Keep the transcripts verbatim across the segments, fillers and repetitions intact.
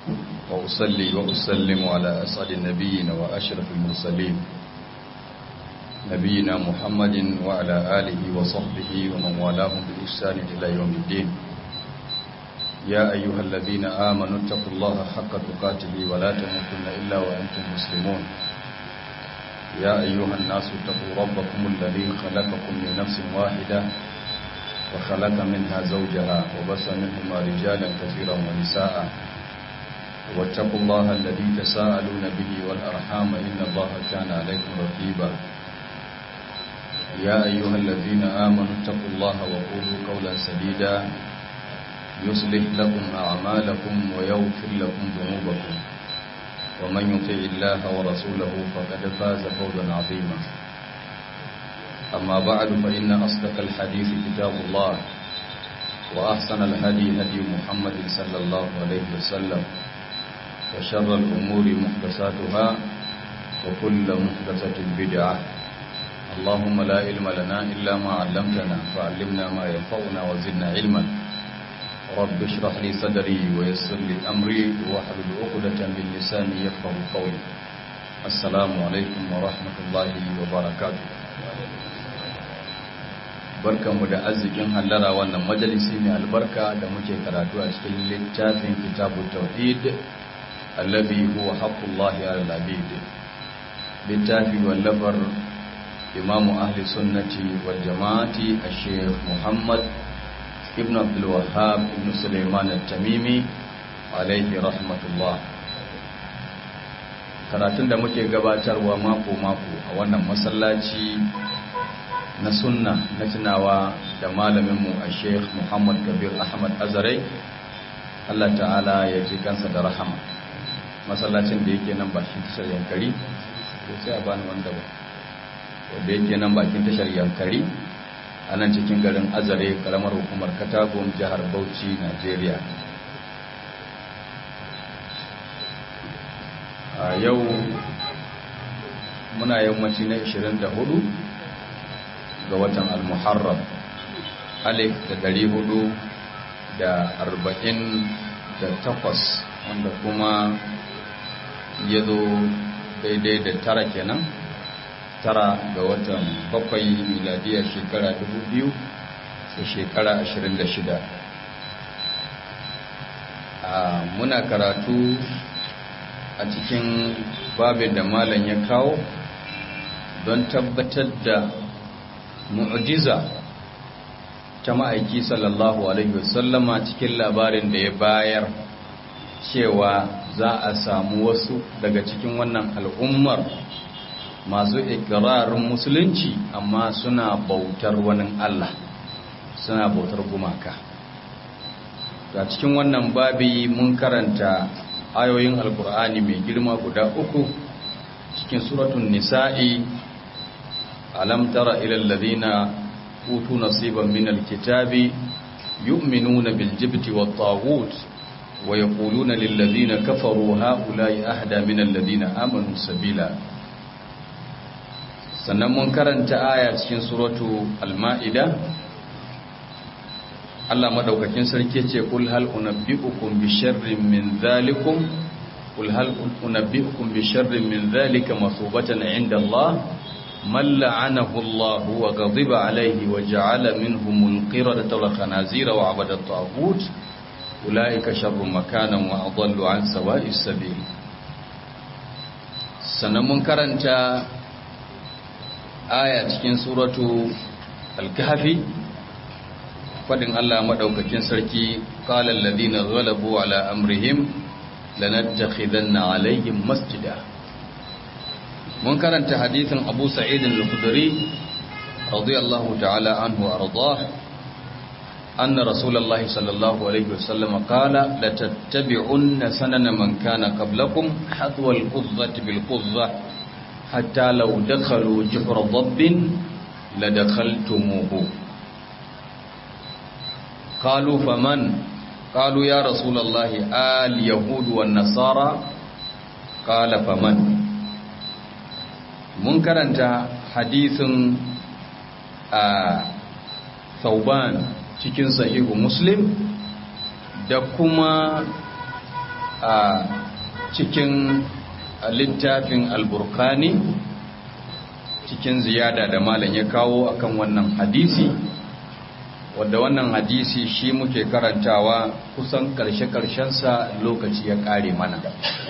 وأصلي وأسلم على أسعد النبيين وأشرف المرسلين نبينا محمد وعلى آله وصحبه ومن والاهم بإحسان إلى يوم الدين. يا أيها الذين آمنوا اتقوا الله حق تقاته ولا تموتن إلا وأنتم مسلمون. يا أيها الناس اتقوا ربكم الذي خلقكم من نفس واحدة وخلق منها زوجها وبث منهما رجالا كثيرا ونساء واتقوا الله الذي تساءلون به والأرحام إن الله كان عليكم رقيبا. يا أيها الذين آمنوا اتقوا الله وقولوا قولا سديدا يصلح لكم أعمالكم ويغفر لكم ذنوبكم ومن يطع الله ورسوله فقد فاز فوزا عظيما. أما بعد فإن أصدق الحديث كتاب الله وأحسن الهدي هدي محمد صلى الله عليه وسلم وشر الأمور محدثاتها وكل محدثة بدعة. اللهم لا علم لنا إلا ما علمتنا فعلمنا ما ينفعنا وزدنا علما. رب اشرح لي صدري ويسر لي أمري واحلل عقدة من لساني يفقهوا قولي. السلام عليكم ورحمة الله وبركاته. barkanmu da arzikin hallara wannan majalisi mai albarka da muke karatu a cikin littafin kitabut tauhid alladhi huwa haqqullahi 'alal 'abid. littafi wallafar imamu ahli sunnati wal jama'ati al-sheikh Muhammad ibn Abdul Wahhab ibn Sulaiman al-Tamimi alayhi rahmatullah. Karatun da muke gabatarwa mako mako a wannan masallaci na sunna na tunawa da malaminmu a sheikh Muhammad Kabir Ahmad Azarai, Allah ta'ala ya ji kansa da rahama. Masallacin da yake nan bakin tashar Yankari, sai a bani wanda ba wanda yake nan bakin tashar Yankari a nan cikin garin Azare, karamar hukumar Katagun, jihar Bauchi, Najeriya. A yau muna yammaci na ishirin da hudu ga watan al-Muharram alif da dari hudu da arba'in da takwas, wanda kuma ya zo daidai da tara kenan tara ga watan bakwai miladiyar shekara dubu biyu da shekara ashirin da shida. A muna karatu a cikin babin da malam ya kawo don tabbatar da mu'jiza ta ma'aiki sallallahu alaihi wasallama cikin labarin da ya bayar cewa za a samu wasu daga cikin wannan al'ummar masu ikrarin musulunci amma suna bautar wani Allah, suna bautar gumaka. A cikin wannan babi mun karanta ayoyin alkur'ani mai girma guda uku cikin suratun nisa'i. ألم تر إلى الذين أوتوا نصيبا من الكتاب يؤمنون بالجبت والطاغوت ويقولون للذين كفروا هؤلاء أهدى من الذين آمنوا سبيلا. sannan mun karanta aya cikin suratu al-ma'ida. Allah madaukakin sarki ce kul hal unabbiukum bi sharrin min dhalikum kul hal unabbiukum bi sharrin min dhalika masubatan 'inda Allah من لعنه الله وغضب عليه وجعل منهم القردة والخنازير وعبد الطاغوت أولئك شر مكانا وأضل عن سواء السبيل. سنمون كرنتا آية cikin suratu al-kahfi, fadin Allah madaukakin sarki qala alladhina ghalabu ala amrihim lanattakhidanna alaihim masjida. mun karanta hadithin Abu Sa'id al-Khudri radiyallahu ta'ala anhu ardah anna Rasulullah sallallahu alaihi wasallam qala la tattabi'unna sanana man kana qablakum hadwa al-qudzati bil-qudzah hatta law dakhalu juhra dabbin la dakhaltumuhu. qalu faman qalu ya Rasulullah al-yahud wan-nasara qala faman. mun karanta hadisin a Thauban cikin sahihu Muslim da kuma a cikin littafin al-Burqani cikin ziyada da malam ya kawo akan wannan hadisi, wanda wannan hadisi shi muke karantawa kusan karshe-karshensa lokaci ya kare mana,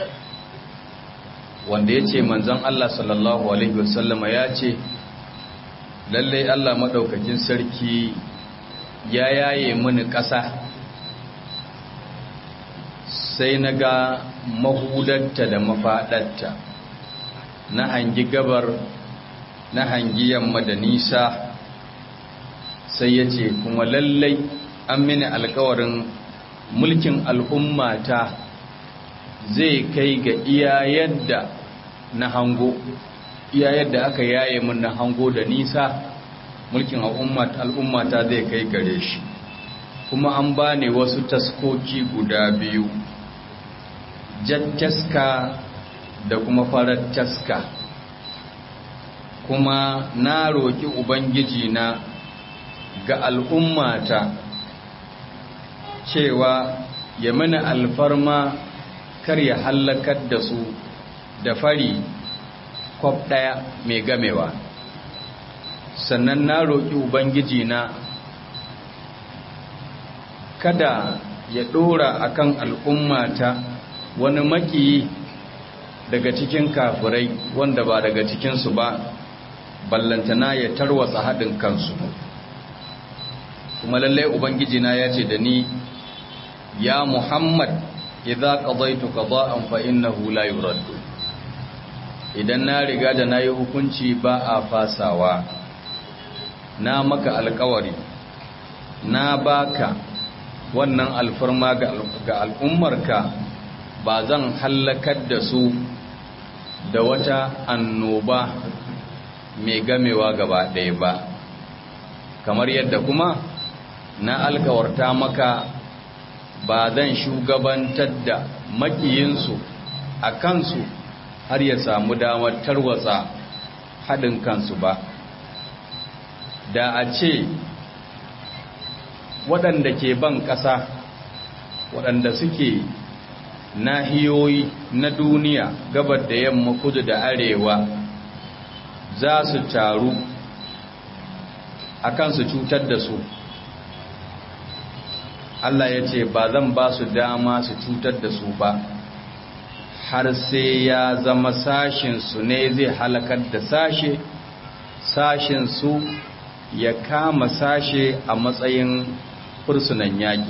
wanda ya ce manzon Allah sallallahu alaihi wasallama ya ce lallai Allah maɗaukakin sarki ya yaye mini ƙasa, sai na ga mahudarta da mafaɗarta, na hangi gabar na hangi yamma da nisa, sai ya ce kuma lallai an mini alkawarin mulkin al'ummata zai kai ga iya yadda na hango, iya yadda aka yaye min na hango da nisa, mulkin al'ummata zai kai gare shi. Kuma an bani wasu taskoki guda biyu, jan taska da kuma farar taska, kuma na roƙi Ubangiji na ga al'ummata cewa ya mana alfarma kar ya hallakar da su da fari kwaf ɗaya mai gamewa. Sannan na roƙi Ubangiji na kada ya ɗora akan al'ummata wani makiyi daga cikin kafirai wanda ba daga cikinsu ba, ballantana ya tarwatsa haɗin kansu. Kuma lallai Ubangiji na ya ce da ni, ya Muhammad, idza qadaytu qada'an fa innahu la yuraddu. Idan na riga da nayi hukunci ba a fasawa, na maka alƙawari, na baka wannan alfarma ga al'ummarka, ba zan hallakar da su da wata annoba mai gamewa gaba ɗaya ba, kamar yadda kuma na alkawarta maka ba zan shugabantar da makiyinsu a kansu har ya samu damar tarwatsa haɗin kansu ba. Da a ce waɗanda ke ban ƙasa, waɗanda suke nahiyoyi na duniya gabar da yamma, kudu da arewa, za su taru a kan su cutar da su, Allah ya ce ba zan ba su dama su cutar da su ba, har sai ya zama sashinsu ne zai halakar da sashe, sashinsu ya kama sashe a matsayin fursunan yaƙi.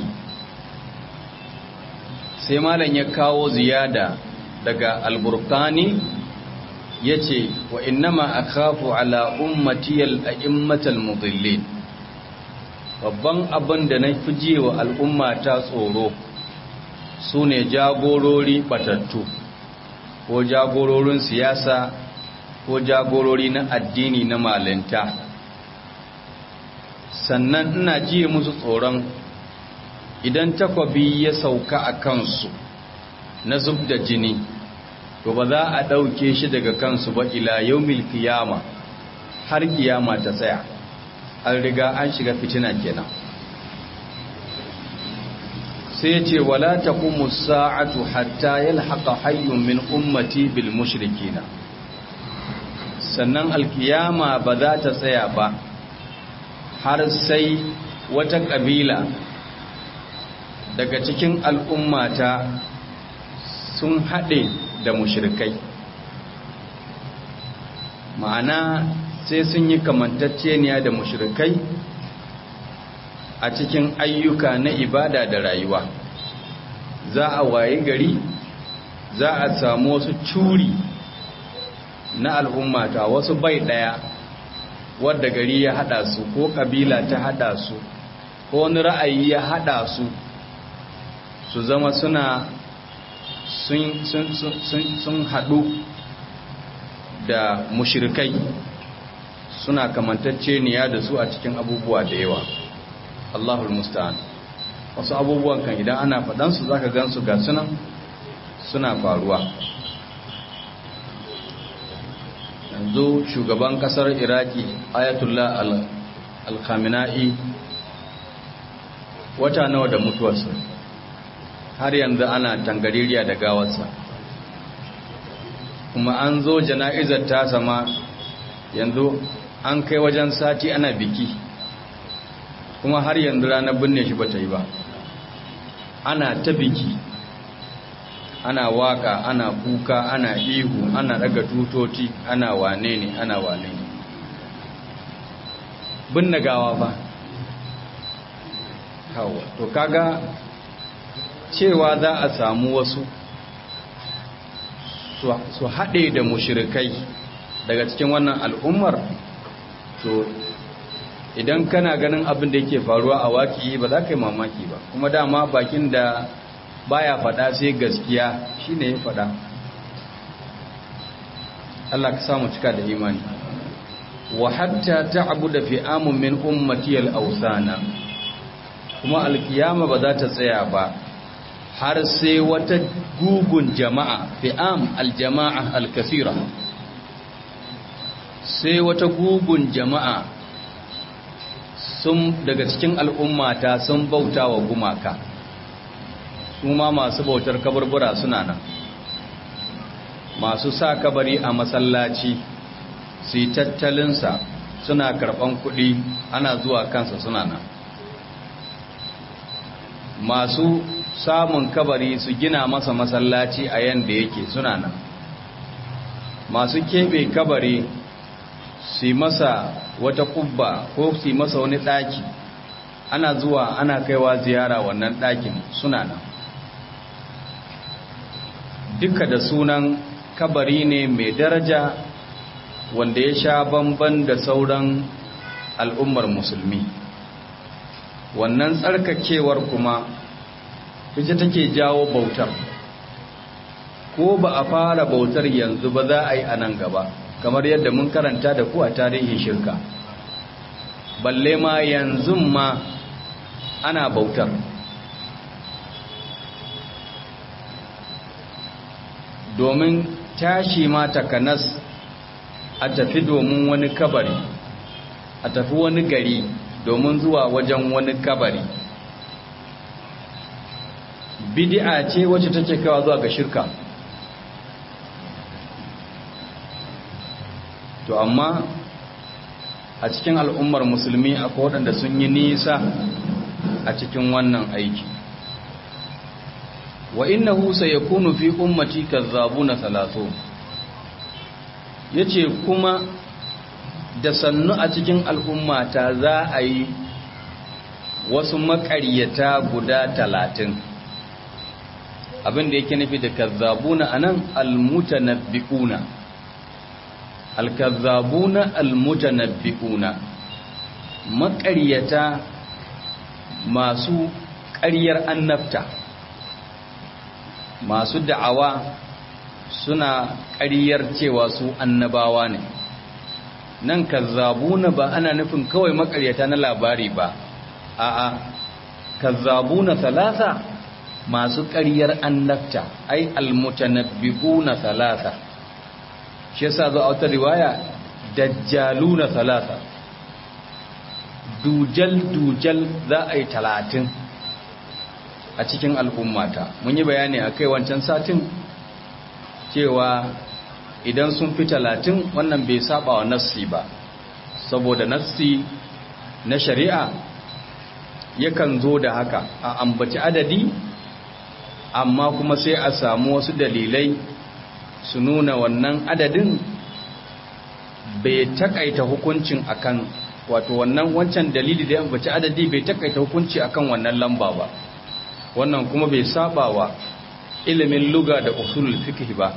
Sai malam ya kawo ziyada daga al-Burqani, ya ce wa innama akhafu ala ummati al-a'immatal mudillin. Babban abin da na fi ji wa al'umma ta tsoro su ne jagorori batattu, ko jagororin siyasa, ko jagorori na addini na malinta. Sannan ina ji musu tsoron idan takwabi ya sauka a kansu na zub da jini, to ba za a ɗauke shi daga kansu ba ila yaumil kiyama, har kiyama ta tsaya. An riga an shiga fitina kenan. Sai ya ce wala taqumu sa'atu hatta yalhaqa hayyun min ummati bil mushrikina. Sannan alkiyama ba za ta tsaya ba har sai wata kabila daga cikin al'ummata sun haɗe da mushrikai, ma'ana sai sun yi kamantacceniya da mushrikai a cikin ayyuka na ibada da rayuwa. Za a waye gari, za a samu wasu curi na al'ummata, wasu bai ɗaya wadda gari ya haɗa su, ko ƙabila ta haɗa su, ko wani ra'ayi ya haɗa su, su zama suna sun, sun, sun, sun haɗu da mushrikai, suna kamantacceniya da su a cikin abubuwa da yawa. Allahul musta'an. Wasu abubuwan kan idan ana faɗansu za ka gansu ga sunan suna faruwa. Yanzu shugaban ƙasar Iraki Ayatollah al-Khamenei wata nawa da mutuwarsa, har yanzu ana tangaririya da gawarsa, kuma an zo jana'izar ta sama yanzu an kai wajen sati ana biki, kuma har yanzu ranar binne shi bata yi ba. Ana ta biki, ana waka, ana kuka, ana ihu, ana daga tutoti, ana wane ne ana wane ne binne gawa ba. Hawa to kaga cewa za a samu wasu su haɗe da mushrikai daga cikin wannan al'ummar, to idan kana ganin abin da yake faruwa a waki ba za ka yi mamaki ba. Kuma dama bakin da baya faɗa sai gaskiya shine ya faɗa. Allah ka samu cika da imani. Wa hatta ta'budu fi'amun min ummati al-awsana, kuma alkiyama ba za ta tsaya ba har sai wata gugun jama'a, fi'am aljama'a alkasira, sai wata gugun jama'a sun daga cikin al'ummata sun bauta wa gumaka, su ma masu bautar kaburbura suna nan, masu sa kabari a masallaci su yi tattalinsa suna karɓan kuɗi ana zuwa kansa suna nan, masu samun kabari su gina masa masallaci a yanda yake suna nan, masu keɓe kabari su yi masa wata kubba ko su yi masa wani ɗaki ana zuwa ana kaiwa ziyara wannan ɗakin suna nan, duka da sunan kabari ne mai daraja wanda ya sha bamban da sauran al'ummar musulmi. Wannan tsarkakewar kuma ita take jawo bautar, ko ba a fara bautar yanzu ba za a yi a nan gaba, kamar yadda mun karanta da ku a tarihin shirka, balle ma yanzu ma ana bautar. Domin tashi ma takanas a tafi domin wani kabari, a tafi wani gari domin zuwa wajen wani kabari, bid'a ce wacce take kawo zuwa ga shirka. To amma a cikin al'ummar musulmi akwai waɗanda sun yi nisa a cikin wannan aiki. Wa innahu sayakunu fi ummati kazzabuna thalathu, yace kuma da sannu a cikin al'ummata za a yi wasu maƙaryata guda talatin. Abin da yake nufi da kazzabuna anan almutanabbiquna, alkazzabuna almutanabbiquna, maƙaryata masu ƙaryar annabta, masu da'awa suna ƙaryar cewa su annabawa ne. Nan kazzabuna ba ana nufin kawai maƙaryata na labari ba, a'a kazzabuna thalatha, masu ƙaryar annabta, ai almutanabbiquna thalatha. Shi yasa zo a wata riwaya dajjaluna thalatha, dujal dujal za a yi talatin a cikin al'ummata. Mun yi bayani a kai wancan satin cewa idan sun fi talatin wannan bai saba wa nassi ba, saboda nassi na shari'a yakan zo da haka a ambaci adadi, amma kuma sai a samu wasu dalilai su nuna wannan adadin bai takaita hukuncin akan, wato wannan wancan dalili da ya ambaci adadi bai takaita hukunci akan wannan lamba ba. Wannan kuma bai saba wa ilimin lugha da usulul fiqh ba.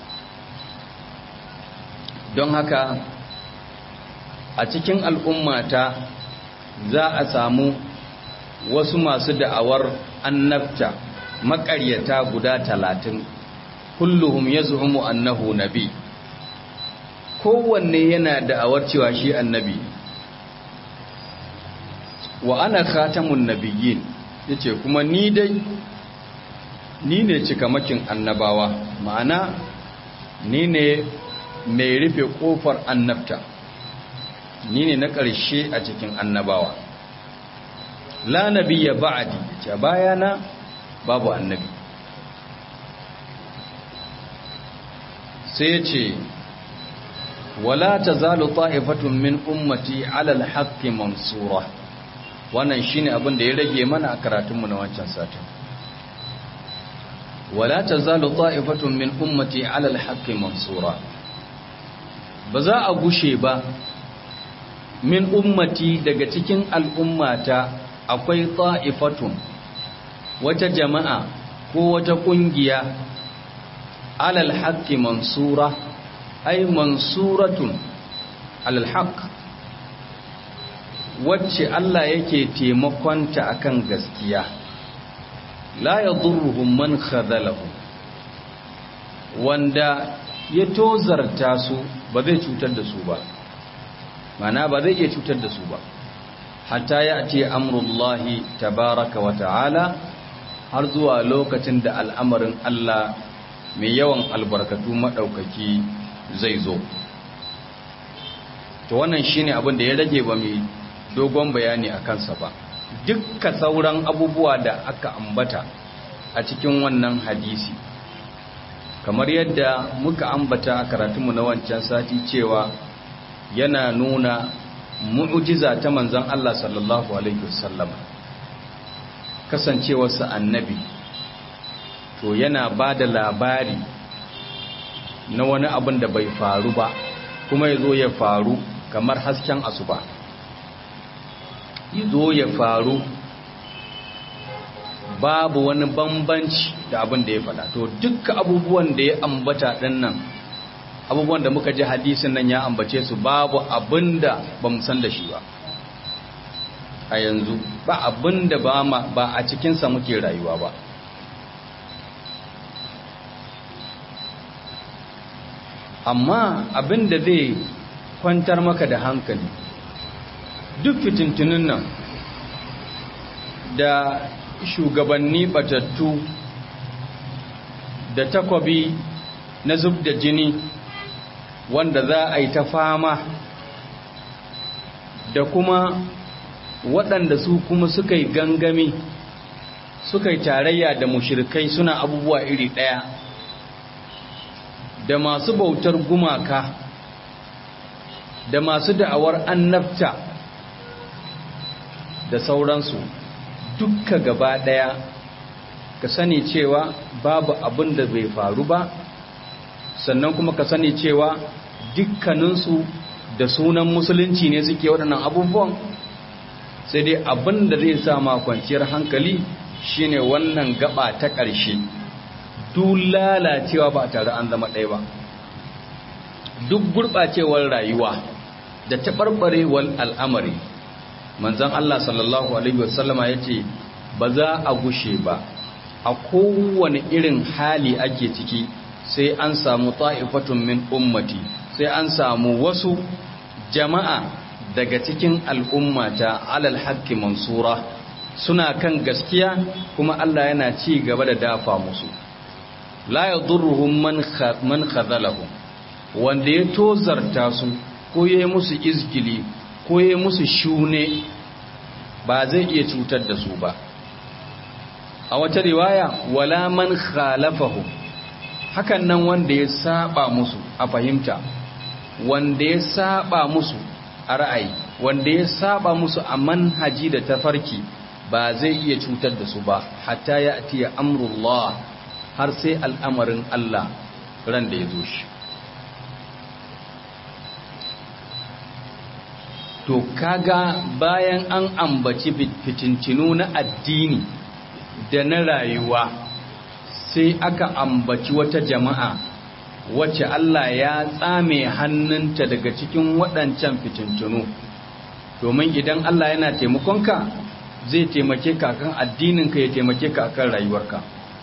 Don haka a cikin al'ummata za a samu wasu masu da'awar annabta, maƙaryata guda talatin, kulluhum yaz'umu annahu nabi, kowanne yana da'awar cewa shi annabi. Wa ana khatamun nabiyyin, yace kuma ni dai ni ne cikamakin annabawa, ma'ana ni ne mai rufe kofar annabta, ni ne na ƙarshe a cikin annabawa. La nabiyya ba'di, ce bayana babu annabi. sai ya ce wala tazalu ta'ifatun min ummati ala al-haqqi mansura. Wannan shine abin da ya rage mana a karatunmu na wancan satin. wala tazalu ta'ifatun min ummati ala al-haqqi mansura. Ba za a gushe ba min ummati daga cikin al'ummata akwai ta'ifatun, wata jama'a ko wata kungiya ala al-haqqi mansura, ay mansuratun ala al-haqq, wacce Allah yake taimakonta akan gaskiya. La yadurruhum man khadalahum, wanda ya tozarta su ba zai cutar da su ba, mana ba zai iya cutar da su ba, hatta ya ce amrullahi tabaraka wa ta'ala, har zuwa lokacin da al'amarin Allah mai yawan albarkatu maɗaukaki zai zo. To wannan shine abin da ya rage ba mai dogon bayani a kansa ba. Dukka sauran abubuwa da aka ambata a cikin wannan hadisi, kamar yadda muka ambata a karatunmu na wancan sati cewa yana nuna mu'ujiza ta manzon Allah sallallahu alaihi wasallam, kasancewarsa annabi, to yana ba da labari na wani abin da bai faru ba kuma ya zo ya faru kamar hasken asuba, ya zo ya faru babu wani bambanci da abin da ya faɗa. To dukkan abubuwan da ya ambata ɗin nan, abubuwan da muka ji hadisin nan ya ambace su, babu abin da ba mu san da shi ba a yanzu, ba abin da ba a cikinsa muke rayuwa ba. Amma abin da zai kwantar maka da hankali, duk fitintunin nan da shugabanni batattu da takwabi na zub da jini wanda za a yi ta fama, da kuma waɗanda su kuma suka yi gangami suka yi tarayya da mushrikai suna abubuwa iri ɗaya, da masu bautar gumaka, da masu da'awar annabta da sauransu, dukka gaba ɗaya ka sani cewa babu abin da bai faru ba, sannan kuma ka sani cewa dukkaninsu da sunan musulunci ne suke waɗannan abubuwan. Sai dai abin da zai sa ma kwanciyar hankali shine wannan gaba ta ƙarshe, duk lalacewa ba tare an zama ɗaya ba, duk gurɓacewar rayuwa da taɓarɓarewar al'amari. Manzon Allah sallallahu alaihi wasallama ya ce ba za a gushe ba, a kowane irin hali ake ciki sai an samu ta'ifatun min ummati, sai an samu wasu jama'a daga cikin al'ummata alal haqqi mansura, suna kan gaskiya kuma Allah yana ci gaba da dafa musu. La yadurruhum man man khadalahum, wanda ya tozarta su ko yayi musu izgili ko yayi musu shune ba zai iya cutar da su ba. A wata riwaya wala man khalafahu, hakan nan wanda ya saba musu a fahimta, wanda ya saba musu a ra'ayi, wanda ya saba musu a manhaji da tafarki ba zai iya cutar da su ba, hatta ya atiya amrullah, har sai al'amarin Allah ran da ya zo shi. To kaga bayan an ambaci fitintinu na addini da na rayuwa, sai aka ambaci wata jama'a wacce Allah ya tsame hannunta daga cikin waɗancan fitintunu, domin idan Allah yana taimakonka zai taimake ka kan addininka, ya taimake ka kan rayuwarka.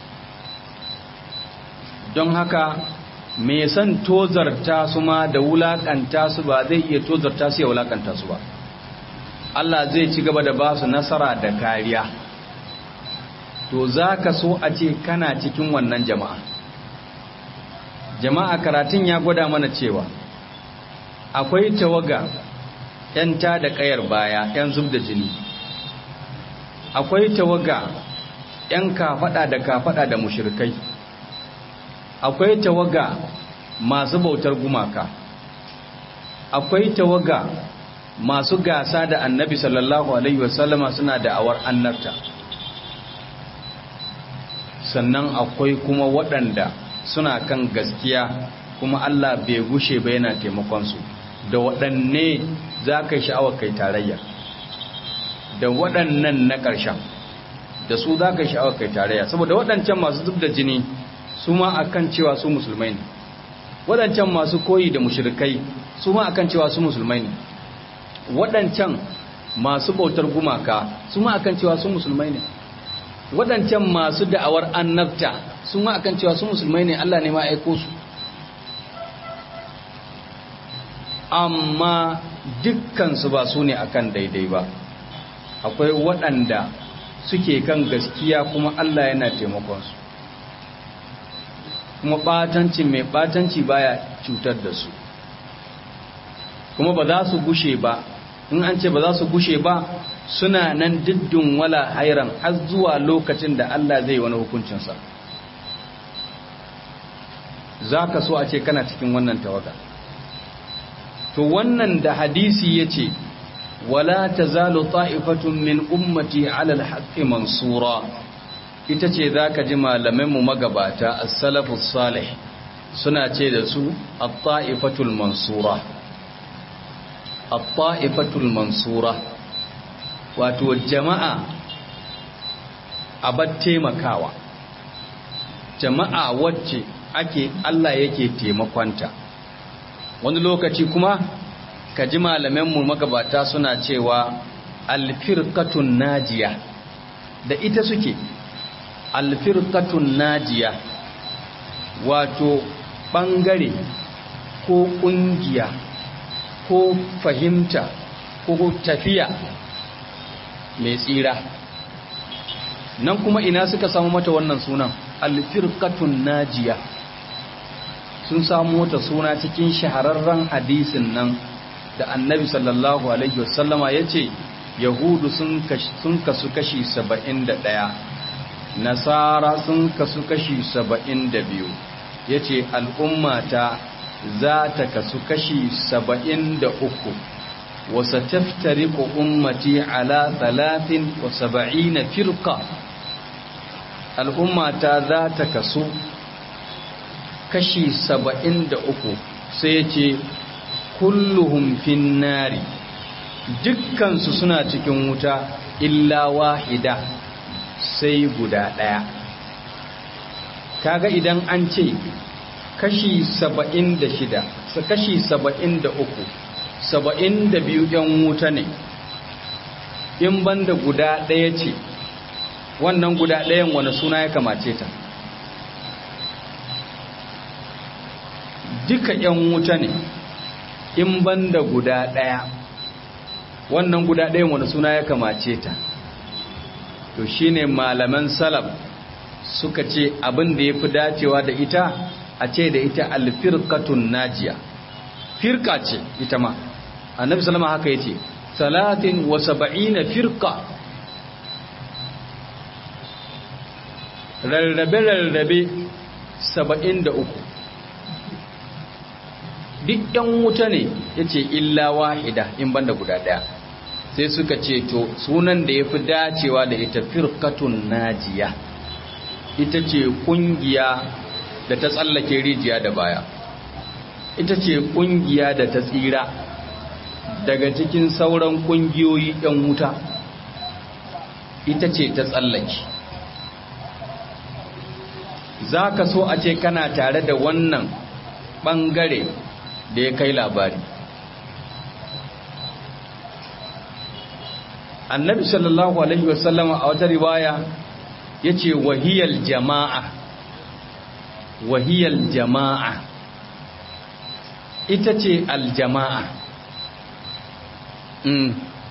Don haka me san tozarta su ma da wulakanta su ba zai iya tozarta su ya wulakanta su ba. Allah zai ci gaba da ba su nasara da kariya. To za ka so a ce kana cikin wannan jama'a. Jama'a, karatun ya gwada mana cewa akwai tawaga ‘yan ta da ƙayar baya, ‘yan zub da jini, akwai tawaga ‘yan kafaɗa da kafaɗa da mushrikai, akwai tawaga masu bautar gumaka, akwai tawaga masu gasa da annabi sallallahu alaihi wasallama suna da'awar annabta, sannan akwai kuma waɗanda suna kan gaskiya kuma Allah bai gushe ba yana taimakonsu. Da waɗanne za ka yi sha'awar kai tarayya? Da waɗannan na ƙarshen, da su za ka yi sha'awar kai tarayya, saboda waɗancan masu zub da jini su ma akan cewa su musulmai ne, waɗancan masu koyi da mushrikai su ma akan cewa su musulmai ne, waɗancan masu bautar gumaka su ma akan cewa su musulmai ne, waɗancan masu da'awar annabta su ma akan cewa su musulmai ne, Allah ne ma aiko su. Amma dukkansu ba su ne akan daidai ba, akwai waɗanda suke kan gaskiya kuma Allah yana taimakonsu, kuma ɓatanci mai ɓatanci baya cutar da su, kuma ba za su gushe ba. In an ce ba za su gushe ba, suna nan diddin wala hairan har zuwa lokacin da Allah zai wani hukuncinsa. Za ka so a ce kana cikin wannan tawaga. To wannan da hadisi ya ce, wala ta zalo ta'ifatun min ummati alal haƙƙi mansura, ita ce za ka ji malaminmu magabata a salafus salih suna ce da su a ta'ifatul mansura. A ta'ifatul mansura, wato jama'a abar taimakawa, jama'a wacce ake Allah yake taimakonta. Wani lokaci kuma ka ji malamanmu magabata suna cewa alfirqatun najiya, da ita suke alfirqatun najiya, wato bangare ko kungiya ko fahimta ko tafiya mai tsira. Nan kuma ina suka samu mata wannan sunan alfirqatun najiya? Sun samu wata suna cikin shahararren hadisin nan da annabi sallallahu alaihi wasallama ya ce yahudu sun kasu kashi saba'in da ɗaya, nasara sun kasu kashi saba'in da biyu, ya ce al'ummata za ta kasu kashi saba'in da uku, wasa taftari ko ummati ala talatin wa saba'ina firka. Al'ummata za ta kasu kashi saba'in da uku, sai ce kulluhum fin nari, dukkansu suna cikin wuta illa wahida, sai guda ɗaya. Kaga idan an ce kashi saba'in da shida, kashi saba'in da uku, saba'in da biyu ‘yan wuta ne, in banda guda ɗaya ce, wannan guda ɗayan wani suna ya kamace ta? Duka ‘yan wuta ne, in banda guda ɗaya, wannan guda ɗayan wani suna ya kamace ta? To shi ne malaman salaf suka ce abin da ya fi dacewa da ita a ce da ita alfirkatun najiya. Firka ce ita ma, annabi salama haka ya ce salatin wa saba'ina firka, rarrabe-rarrabe saba'in da uku, duk ‘yan wuta ne, ya ce illa wahida in banda guda ɗaya. Sai suka ce to sunan da ya fi dacewa da ita firkatun najiya, ita ce ƙungiya da ta tsallake rijiya da baya, ita ce ƙungiya da ta tsira daga cikin sauran ƙungiyoyi ‘yan wuta, ita ce ta tsallake. Za ka so a ce kana tare da wannan ɓangare da ya kai labari. Annabi sallallahu alaihi wasallam a wata riwaya ya ce wahiyal jama'a, wahiyal jama'a, ita ce aljama'a, mm.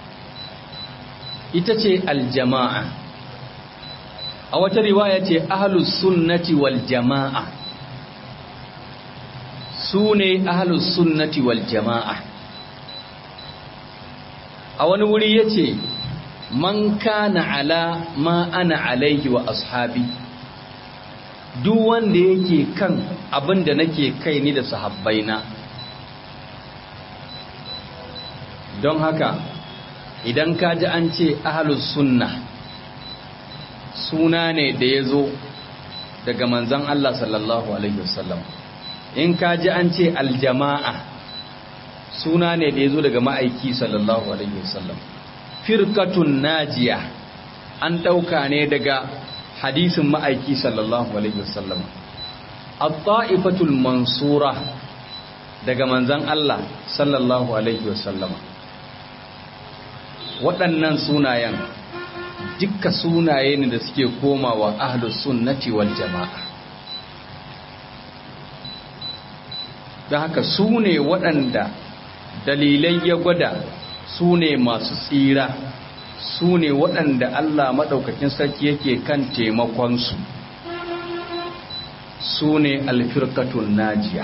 ita ce aljama'a. A wata riwaya ce ahlus sunnati wal jama'a, su ne ahlus sunnati wal jama'a. A wani wuri ya ce man kana ala ma ana alaihi wa ashabi, duk wanda yake kan abin da nake kai ni da sahabbaina. Don haka idan ka ji an ce ahlus sunna suna ne da ya zo daga manzon Allah sallallahu alaihi wasallam, in ka ji an ce aljama'a suna ne da ya zo daga ma'aiki sallallahu alaihi wasallam. Firkatun najiya an ɗauka ne daga hadisin ma'aiki sallallahu alaihi wasallam. At-ta'ifatul mansura daga manzon Allah sallallahu alaihi wasallam. Waɗannan sunayen dukka sunaye ne da suke komawa ahlus sunnati wal jama'a. Da haka su ne waɗanda dalilai ya gwada su ne masu tsira, su ne waɗanda Allah maɗaukakin sarki yake kan taimakonsu, su ne alfirkatun najiya.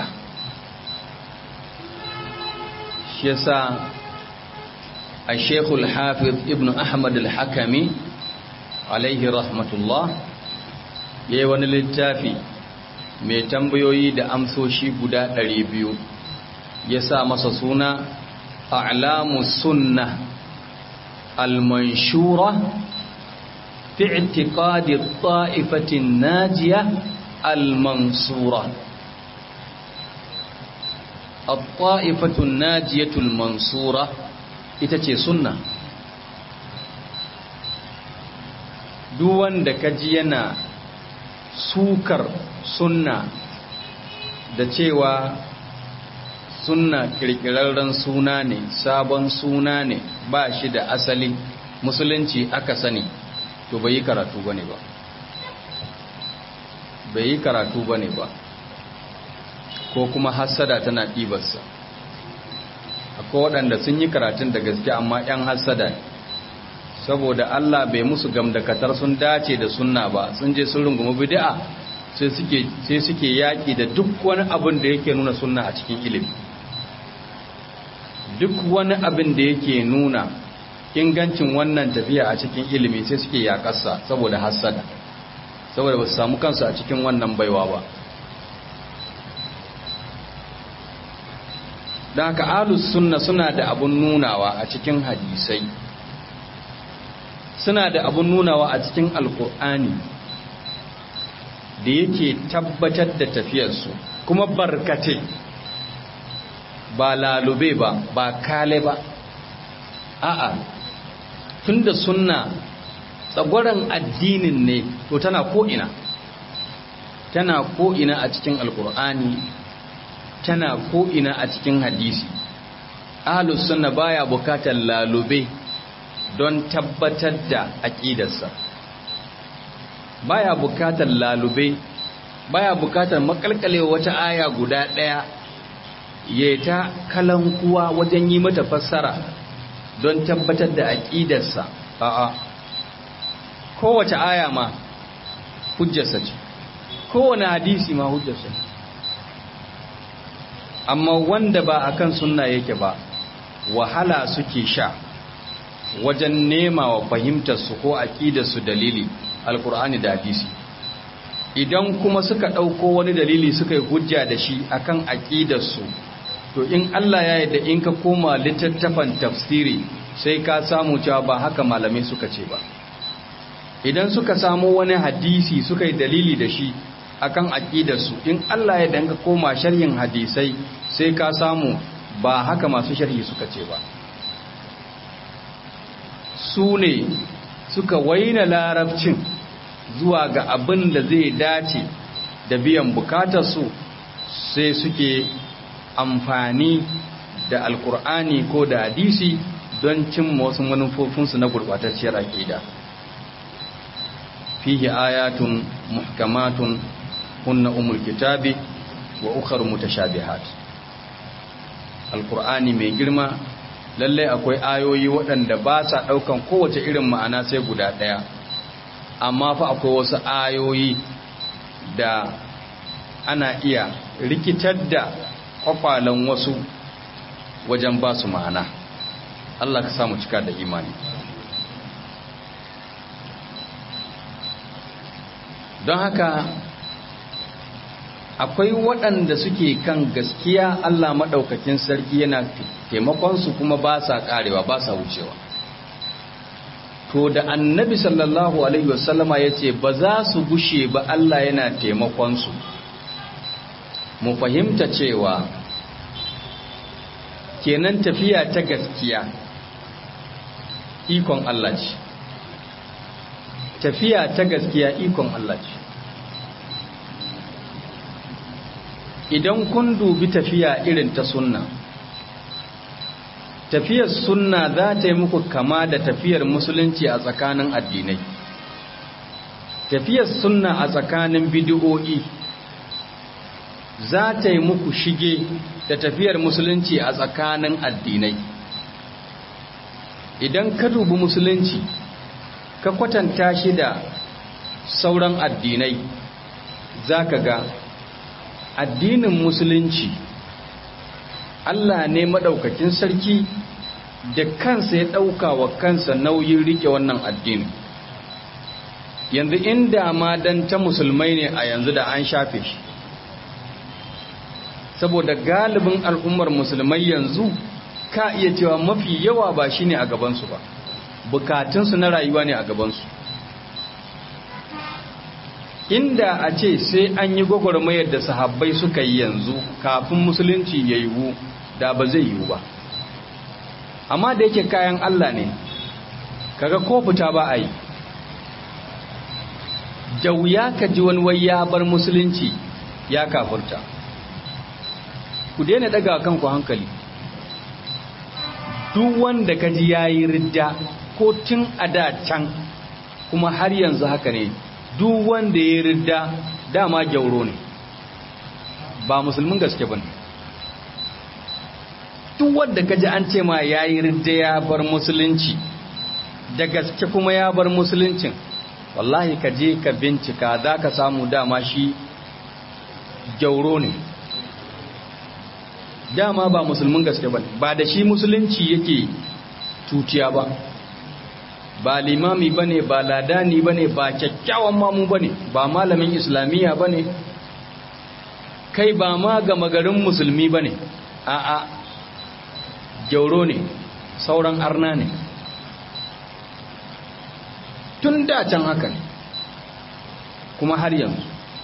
Shi yasa a Sheikhul Hafiz Ibn Ahmad al-Hakami alaihi rahmatullah yayi wani littafi mai tambayoyi da amsoshi guda ɗari biyu, ya sa masa suna a'lamu sunna al-manshura fi i'tiqadi ta'ifatin najiya al-mansura. at-ta'ifatun najiyatul mansura ita ce sunna. Duk wanda kaji yana sukar sunna da cewa sunna kirkirarren suna ne, sabon suna ne, ba shi da asali, musulunci aka sani, to bai yi karatu bane ba bai yi karatu bane ba ko kuma hassada tana ɗibarsa. Akwai waɗanda sun yi karatun da gaske amma 'yan hassada, saboda Allah bai musu gamdakatar sun dace da sunna ba, sun je sun rungumi bid'a, sai suke sai suke yaki da duk wani abin da yake nuna sunna a cikin ilimi. Duk wani abin da yake nuna ingancin wannan tafiya a cikin ilimi sai suke yakarsa saboda hassada, saboda ba su samu kansu a cikin wannan baiwa ba. Da haka ahlus sunna suna da abun nunawa a cikin hadisai, suna da abun nunawa a cikin alkur'ani da yake tabbatar da tafiyarsu, kuma barkate, ba lalube ba, ba kale ba. A'a, tunda sunna tsagwaron addinin ne, to tana ko'ina, tana ko'ina a cikin alkur'ani, tana ko'ina a cikin hadisi. Ahlus sunna baya bukatar lalube don tabbatar da aƙidarsa, baya bukatar lalube, baya bukatar makalkalewa wata aya guda ɗaya ya ta kalankuwa wajen yi mata fassara don tabbatar da aƙidarsa. A'a, kowace aya ma hujjarsa ce, kowane hadisi ma hujjarsa ce. Amma wanda ba akan sunna yake ba, wahala suke sha wajen nema wa fahimtarsu ko aƙidarsu dalili alkur'ani da hadisi. Idan kuma suka ɗauko wani dalili suka yi hujja da shi akan aƙidarsu, to in Allah ya yarda in ka koma littattafan tafsiri sai ka samu cewa ba haka malamai suka ce ba. Idan suka samu wani hadisi suka yi dalili da shi akan aƙidarsu, in Allah ya yarda ka koma sharhin hadisai sai ka samu ba haka masu sharhi suka ce ba. Su ne suka waina larabcin zuwa ga abin da zai dace da biyan bukatarsu, sai suke amfani da alkur'ani ko da hadisi don cimma wasu manufofinsu na gurɓatacciyar aƙida. Fihi ayatun muhkamatun hunna umul kitabi wa ukhra mutashabihat. Alkur'ani mai girma lalle akwai ayoyi waɗanda ba sa ɗaukan kowace irin ma'ana sai guda ɗaya, amma fa akwai wasu ayoyi da ana iya rikitar da kwakwalen wasu wajen ba su ma'ana. Allah ka samu cika da imani. Don haka akwai waɗanda suke kan gaskiya Allah maɗaukakin sarki yana taimakonsu kuma ba sa ƙarewa ba sa wucewa. To da annabi sallallahu alaihi wasallama ya ce ba za su gushe ba Allah yana taimakonsu, mu fahimta cewa kenan tafiya ta gaskiya ikon Allah ce. Tafiya ta gaskiya ikon Allah ce. Idan kun dubi tafiya irin ta sunna, tafiyar sunna za ta yi muku kama da tafiyar musulunci a tsakanin addinai. Tafiyar sunna a tsakanin bid'o'i za ta yi muku shige da tafiyar musulunci a tsakanin addinai. Idan ka dubi musulunci ka kwatanta shi da sauran addinai, za ka ga addinin musulunci Allah ne madaukakin sarki da kansa ya dauka wa kansa nauyin rike wannan addini. Yanzu inda ma dan ta musulmai ne a yanzu da an shafe shi, saboda galibin al'ummar musulmai yanzu ka iya cewa mafi yawa ba shine a gabansu ba, bukatunsu na rayuwa ne a gabansu. Inda a ce sai an yi gwagwarmayar da sahabbai suka yi yanzu kafin musulunci ya yiwu, da ba zai yiwu ba. Amma da yake kayan Allah ne, kaga ko fita ba a yi. Da wuya ka ji wani wai ya bar musulunci ya kafurta. Ku daina daga kanku hankali. Duk wanda ka ji yayi ridda ko tun a da can, kuma har yanzu haka ne, duk wanda ya ridda dama gyauro ne, ba musulmin gaske ba ne. Duk wanda kaji an ce ma ya yi ridda ya bar musulunci, da gaske kuma ya bar musuluncin, wallahi ka je ka bincika za ka samu dama shi gyauro ne, dama ba musulmin gaske ba ne, ba da shi musulunci yake tutiya ba. Ba limami bane, ba ladani bane, ba kyakkyawan mamu bane, ba malamin islamiyya bane, kai ba ma ga magarin musulmi bane. A'a, gyauro ne, sauran arna ne. Tun da can haka ne, kuma har yanzu.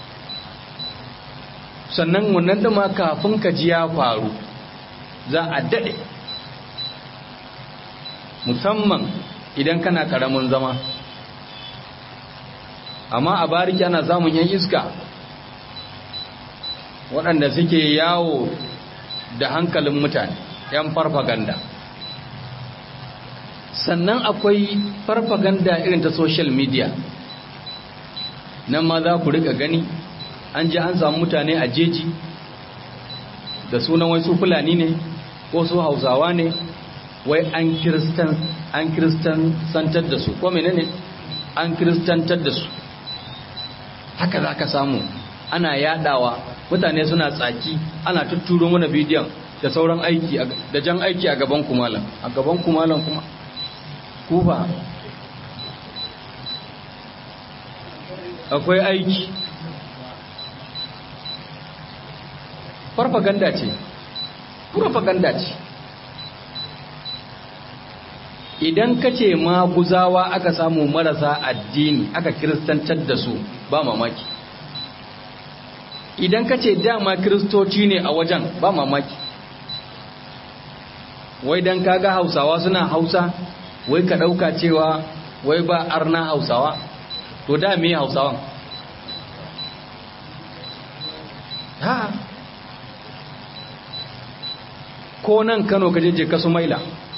Sannan wannan dama kafin ka ji ya faru, za a daɗe. Musamman idan kana karamin zama, amma a bariki ana samun yan iska waɗanda suke yawo da hankalin mutane, yan farfaganda. Sannan akwai farfaganda irin ta social media, nan ma za ku rika gani an ji an samu mutane a jeji da sunan wai su Fulani ne ko su Hausawa ne, wai an kiristan an kiristan santar da su ko menene an kiristantar da su. Haka za ka samu ana yadawa, mutane suna tsaki, ana tutturo mana bidiyon da sauran aiki da jan aiki a gaban kumalan a gaban kumalan kuma kufa akwai aiki. Farfaganda ce, farfaganda ce. Idan ka ce maguzawa aka samu marasa addini aka kiristantar da su, ba mamaki. Idan ka ce dama kiristoci ne a wajen, ba mamaki. Wai dan kaga Hausawa suna Hausa, wai ka dauka cewa wai ba arna Hausawa, to da me Hausawan? Ha, ko nan Kano ka je ka Sumaila.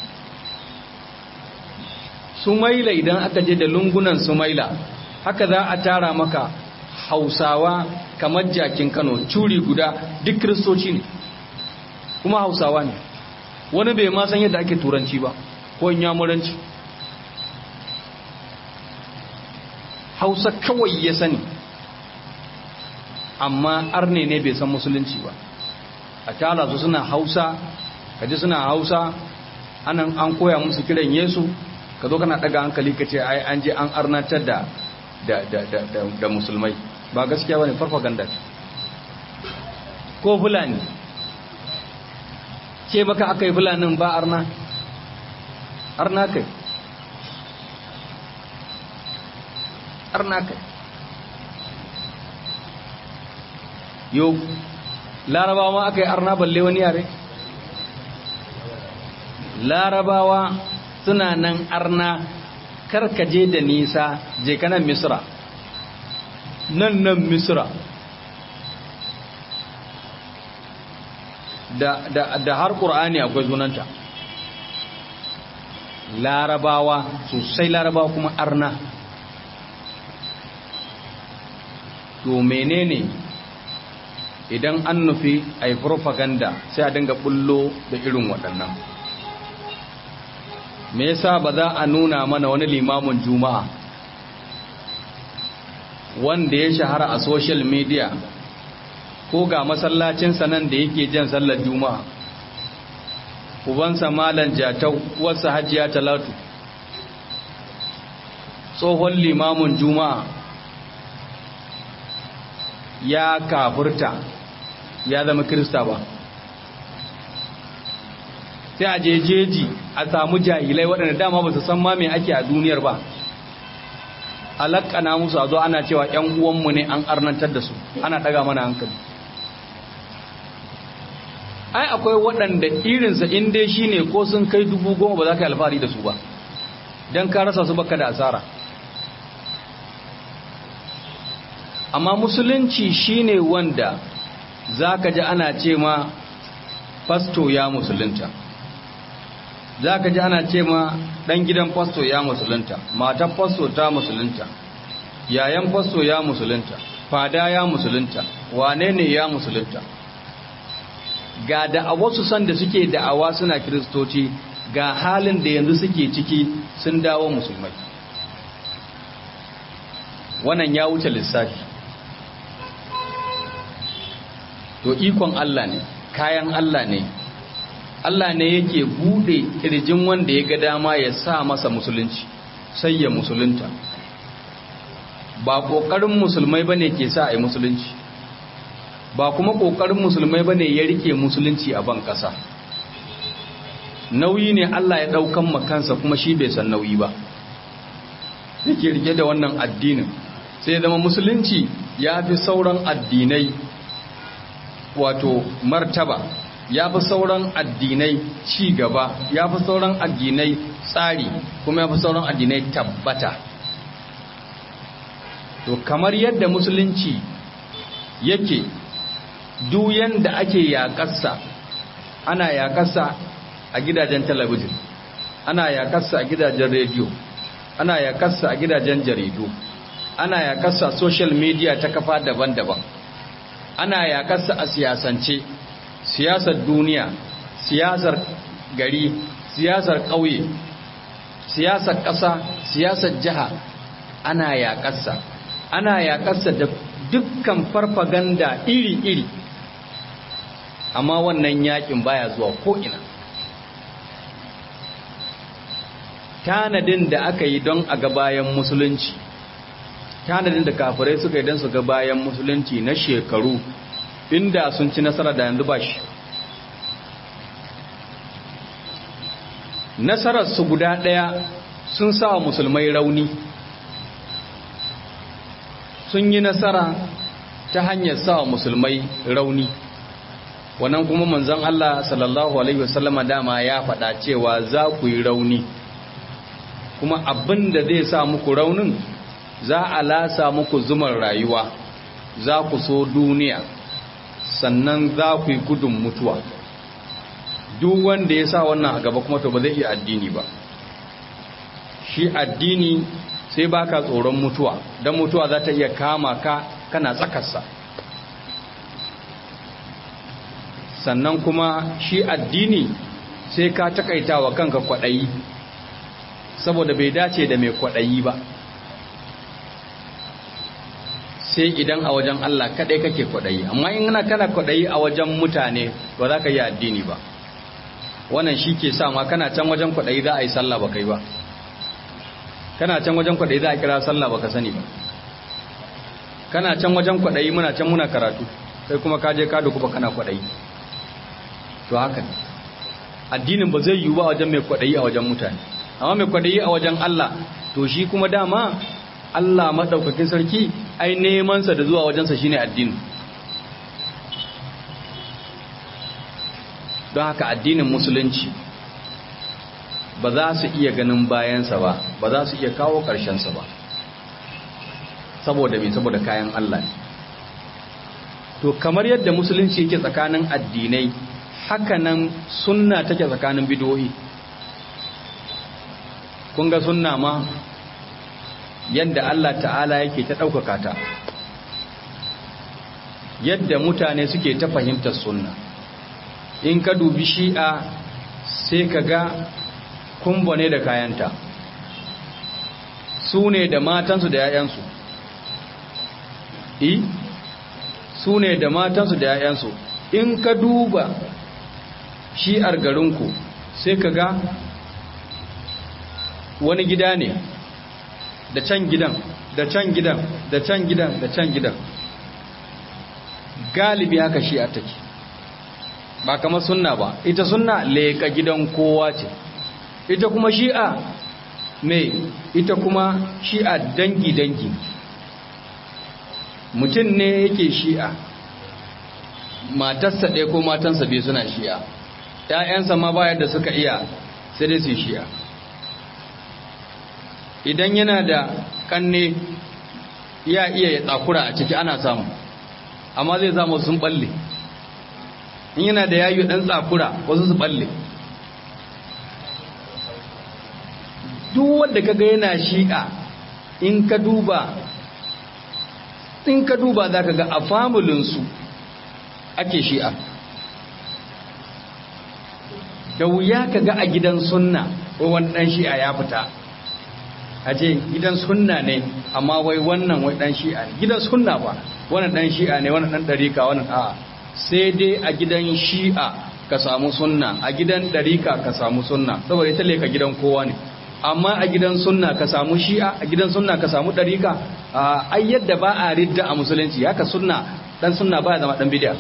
Sumaila idan aka je da lungunan Sumaila, haka za a tara maka Hausawa kamar jakin Kano, curi guda, duk Kiristoci ne kuma Hausawa ne. Wani bai ma san yadda ake turanci ba ko inyamuranci, Hausa kawai ya sani, amma arne ne bai san musulunci ba. A tara su suna Hausa, kaji suna Hausa, anan an koya musu kiran Yesu, ka zo kana daga hankali ka ce ai an je an arnatar da da da da, da musulmai. Ba gaskiya bane, farfaganda ce. ko fulani ce maka aka yi fulanin ba arna arna kai arna kai yau larabawa ma aka yi arna balle wani yare larabawa suna nan arna karkaje da nisa je kanan misra nan nan misra da, da, da har ƙur'ani akwai sunanta larabawa sosai larabawa kuma arna to menene idan an nufi a yi propaganda sai a dinga bullo da irin waɗannan me yasa ba za a nuna mana wani limamin juma'a wanda ya shahara a social media ko ga masallacinsa nan da yake jan sallar juma'a ubansa malan jatau uwarsa hajiya talatu tsohon limamin juma'a ya kafurta ya zama kirista ba sai a jejeji a samu jahilai waɗanda dama ba su san ma me ake a duniyar ba alakana musu a zo ana cewa ‘yan uwanmu ne an arnantar da su ana ɗaga mana hankali ai akwai waɗanda irinsa inda shi ne ko sun kai dubu goma ba za ka yi alfahari da su ba don ka rasa su baka da asara amma musulunci shi ne wanda za ka ji ana ce ma fasto ya musulunta za ka ji ana ce ma ɗan gidan fasto ya musulunta matan fasto ta musulunta yayan fasto ya musulunta fada ya musulunta wane ne ya musulunta ga da'awa su san da suke da'awa suna kiristoci ga halin da yanzu suke ciki sun dawo musulmai wannan ya wuce lissafi to ikon Allah ne kayan Allah ne Allah ne yake bude kirjin wanda ya ga dama ya sa masa musulunci sai ya musulunta ba kokarin musulmai bane ke sa ai musulunci ba kuma kokarin musulmai bane ya rike musulunci a ban kasa nauyi ne Allah ya daukan makansa kuma shi bai san nauyi ba yake rike da wannan addinin sai ya zama musulunci ya fi sauran addinai wato martaba ya fi sauran addinai ci gaba ya fi sauran addinai tsari kuma ya fi sauran addinai tabbata to kamar yadda musulunci yake duyan da ake yaƙarsa ana yaƙarsa a gidajen talabijin ana yaƙarsa a gidajen rediyo ana yaƙarsa a gidajen jaridu ana yaƙarsa a social media ta kafa daban-daban ana yaƙarsa a siyasance siyasar duniya siyasar gari siyasar ƙauye siyasar ƙasa siyasar jiha ana yaƙarsa ana yaƙarsa da dukkan farfaganda iri-iri amma wannan yaƙin baya zuwa ko'ina tanadin da aka yi don a ga bayan musulunci tanadin da kafirai suka yi don su ga bayan musulunci na shekaru inda sun ci nasara da yanzu ba shi nasarar su guda ɗaya sun sa wa musulmai rauni sun yi nasara ta hanyar sa wa musulmai rauni wannan kuma manzon Allah sallallahu alaihi wasallama dama ya faɗa cewa za ku yi rauni kuma abin da zai sa muku raunin za a lasa muku zumar rayuwa za ku so duniya sannan za ku yi gudun mutuwa duk wanda ya sa wannan a gaba kuma to ba zai iya addini ba shi addini sai baka tsoron mutuwa don mutuwa za ta iya kama ka kana tsakarsa sannan kuma shi addini sai ka takaita wa kanka kwaɗayi saboda bai dace da mai kwaɗayi ba sai idan a wajen Allah kaɗai kake kwaɗayi amma in kana kana kwaɗayi a wajen mutane ba za ka yi addini ba wannan shi ke sa ma kana can wajen kwaɗayi za a yi sallah ba kai ba kana can wajen kwaɗayi za a kira sallah ba ka sani ba kana can wajen kwaɗayi muna can muna karatu kai kuma ka je ka da kuma kana kwaɗayi. To haka ne addinin ba zai yiwu ba a wajen mai kwaɗayi a wajen mutane, amma mai kwaɗayi a wajen Allah to shi kuma dama Allah maɗaukakin sarki ai nemansa da zuwa wajensa shine addini. Don haka addinin musulunci ba za su iya ganin bayansa ba, ba za su iya kawo ƙarshensa ba, saboda mai saboda kayan Allah ne. To kamar yadda musulunci yake tsakanin addinai, hakanan sunna take tsakanin bidoyi. Kun ga sunna ma yadda Allah ta'ala yake ta ɗaukaka ta, yadda mutane suke ta fahimtar sunna. In ka dubi shi'a sai ka ga kumbo ne da kayanta, su ne da matansu da 'ya'yansu, i su ne da matansu da 'ya'yansu. In ka duba shi'ar garinku sai ka ga wani gida ne da can gidan da can gidan da can gidan da can gidan. Galibi haka shi'a take, ba kamar sunna ba. Ita sunna leka gidan kowa ce, ita kuma shi'a mai ita kuma shi'a dangi-dangi. Mutum ne yake shi'a, matarsa ɗaya ko matansa biyu suna shi'a, ‘ya'yansa ma ba yadda suka iya sai dai su shi'a. Idan yana da ƙanne ya iya ya tsakura a ciki ana samu, amma zai zama sun balle. In yana da yayu ɗan tsakura wasu su balle. Duk wanda kaga yana shi'a, in ka duba in ka duba za ka ga a famulinsu ake shi'a. Da wuya ka ga a gidan sunna wani ɗan shi'a ya fita, a ce gidan sunna ne amma wai wannan wai ɗan shi'a ne. Gidan sunna ba wannan ɗan shi'a ne, wannan ɗan ɗarika, wannan a'a. Sai dai a gidan shi'a ka samu sunna, a gidan ɗarika ka samu sunna, saboda ita leka gidan kowa ne. Amma a gidan sunna ka samu shi'a, a gidan sunna ka samu ɗarika. Ai yadda ba a ridda a musulunci, haka sunna ɗan sunna ba ya zama ɗan bidiya.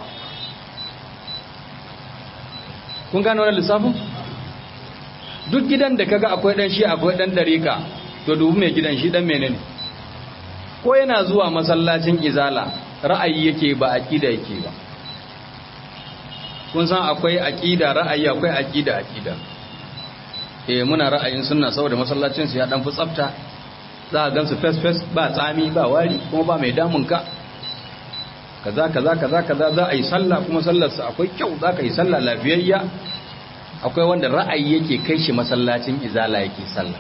Kun gano wannan lissafin? Duk gidan da kaga akwai ɗan shi'a akwai ɗan ɗarika, to dubu mai gidan shi ɗan menene? Ko yana zuwa masallacin izala ra'ayi yake ba aqida yake ba. Kun san akwai aqida ra'ayi, akwai aqida aqida. Eh muna ra'ayin sunna saboda masallacin su ya dan fi tsafta, za a gansu fes fes, ba tsami ba wari, kuma ba mai damun ka, kaza kaza kaza kaza. Za a yi sallah kuma sallar sa akwai kyau, za ka yi sallah lafiyayya. Akwai wanda ra'ayi yake kai shi masallacin izala yake sallah.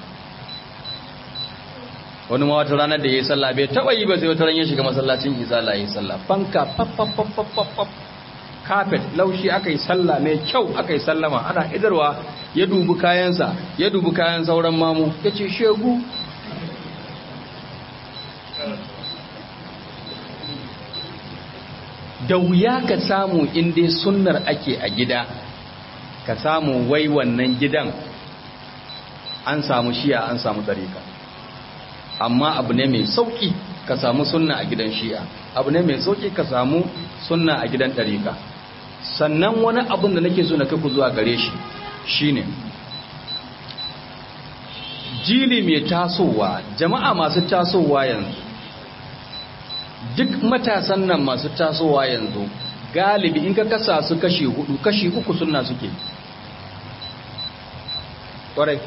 Wani ma wata ranar da ya yi sallah bai taɓa yi ba, sai wata ran ya shiga masallacin izala ya yi sallah. Fanka fafafafafafa, kafet laushi, aka yi sallah mai kyau, aka yi sallama. Ana idarwa ya dubi kayansa, ya dubi kayan sauran mamu, ya ce shegu. Da wuya ka samu inda sunnar ake a gida, ka samu wai wannan gidan an samu shi'a an samu ɗarika. Amma abu ne mai sauki ka samu sunna a gidan shi'a, abu ne mai sauki ka samu sunna a gidan ɗarika. Sannan wani abin da nake so na kai ku zuwa gare shi shine jili mai tasowa, jama'a masu tasowa yanzu, duk matasan nan masu tasowa yanzu galibi in ka kasa su kashi hudu, kashi uku sunna suke. Kwarai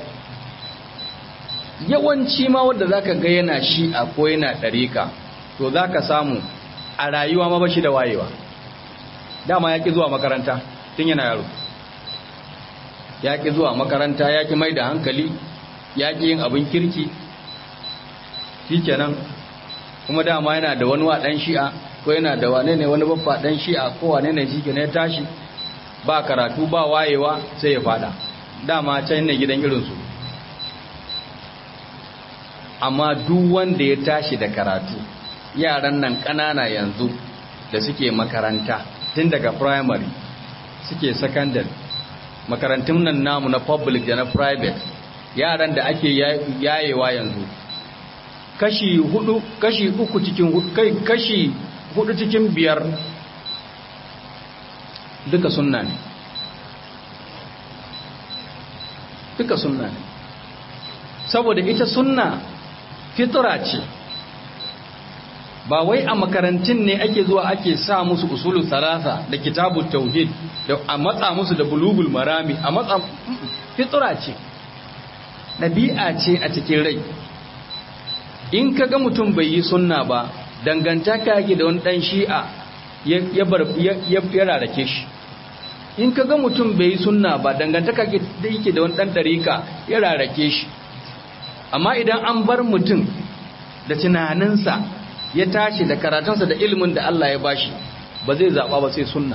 yawanci ma wanda zaka ga yana shi'a ko yana ɗarika, to zaka samu a rayuwa ma bashi da wayewa. Dama yaki zuwa makaranta tun yana yaro, yaki zuwa makaranta, yaki mai da hankali, yaki yin abin kirki, shikenan. Kuma dama yana da wani wa dan shi'a, ko yana da wane ne wani babba dan shi'a ko wane ne shi ne ya tashi ba karatu ba wayewa sai ya fada. Dama can ne gidan irinsu. Amma duk wanda ya tashi da karatu, yaran nan ƙanana yanzu da suke makaranta tun daga primary suke secondary, makarantun nan namu na public da na private, yaran da ake yayewa yanzu kashi hudu kashi uku cikin hudu kai kashi hudu cikin biyar duka sunna ne duka sunna ne saboda ita sunna fitra ce ba wai a makarantun ne ake zuwa ake sa musu usulul salasa da kitabut tauhid da a matsa musu da bulugul marami a matsa fitra ce dabi'a ce a cikin rai in kaga mutum bai yi sunna ba dangantaka yake da wani dan shi'a ya bar ya rarake shi in kaga mutum bai yi sunna ba dangantaka yake da wani dan dariƙa ya rarake shi amma idan an bar mutum da tunaninsa ya tashi da karatunsa da ilimin da Allah ya bashi ba zai zaba ba sai sunna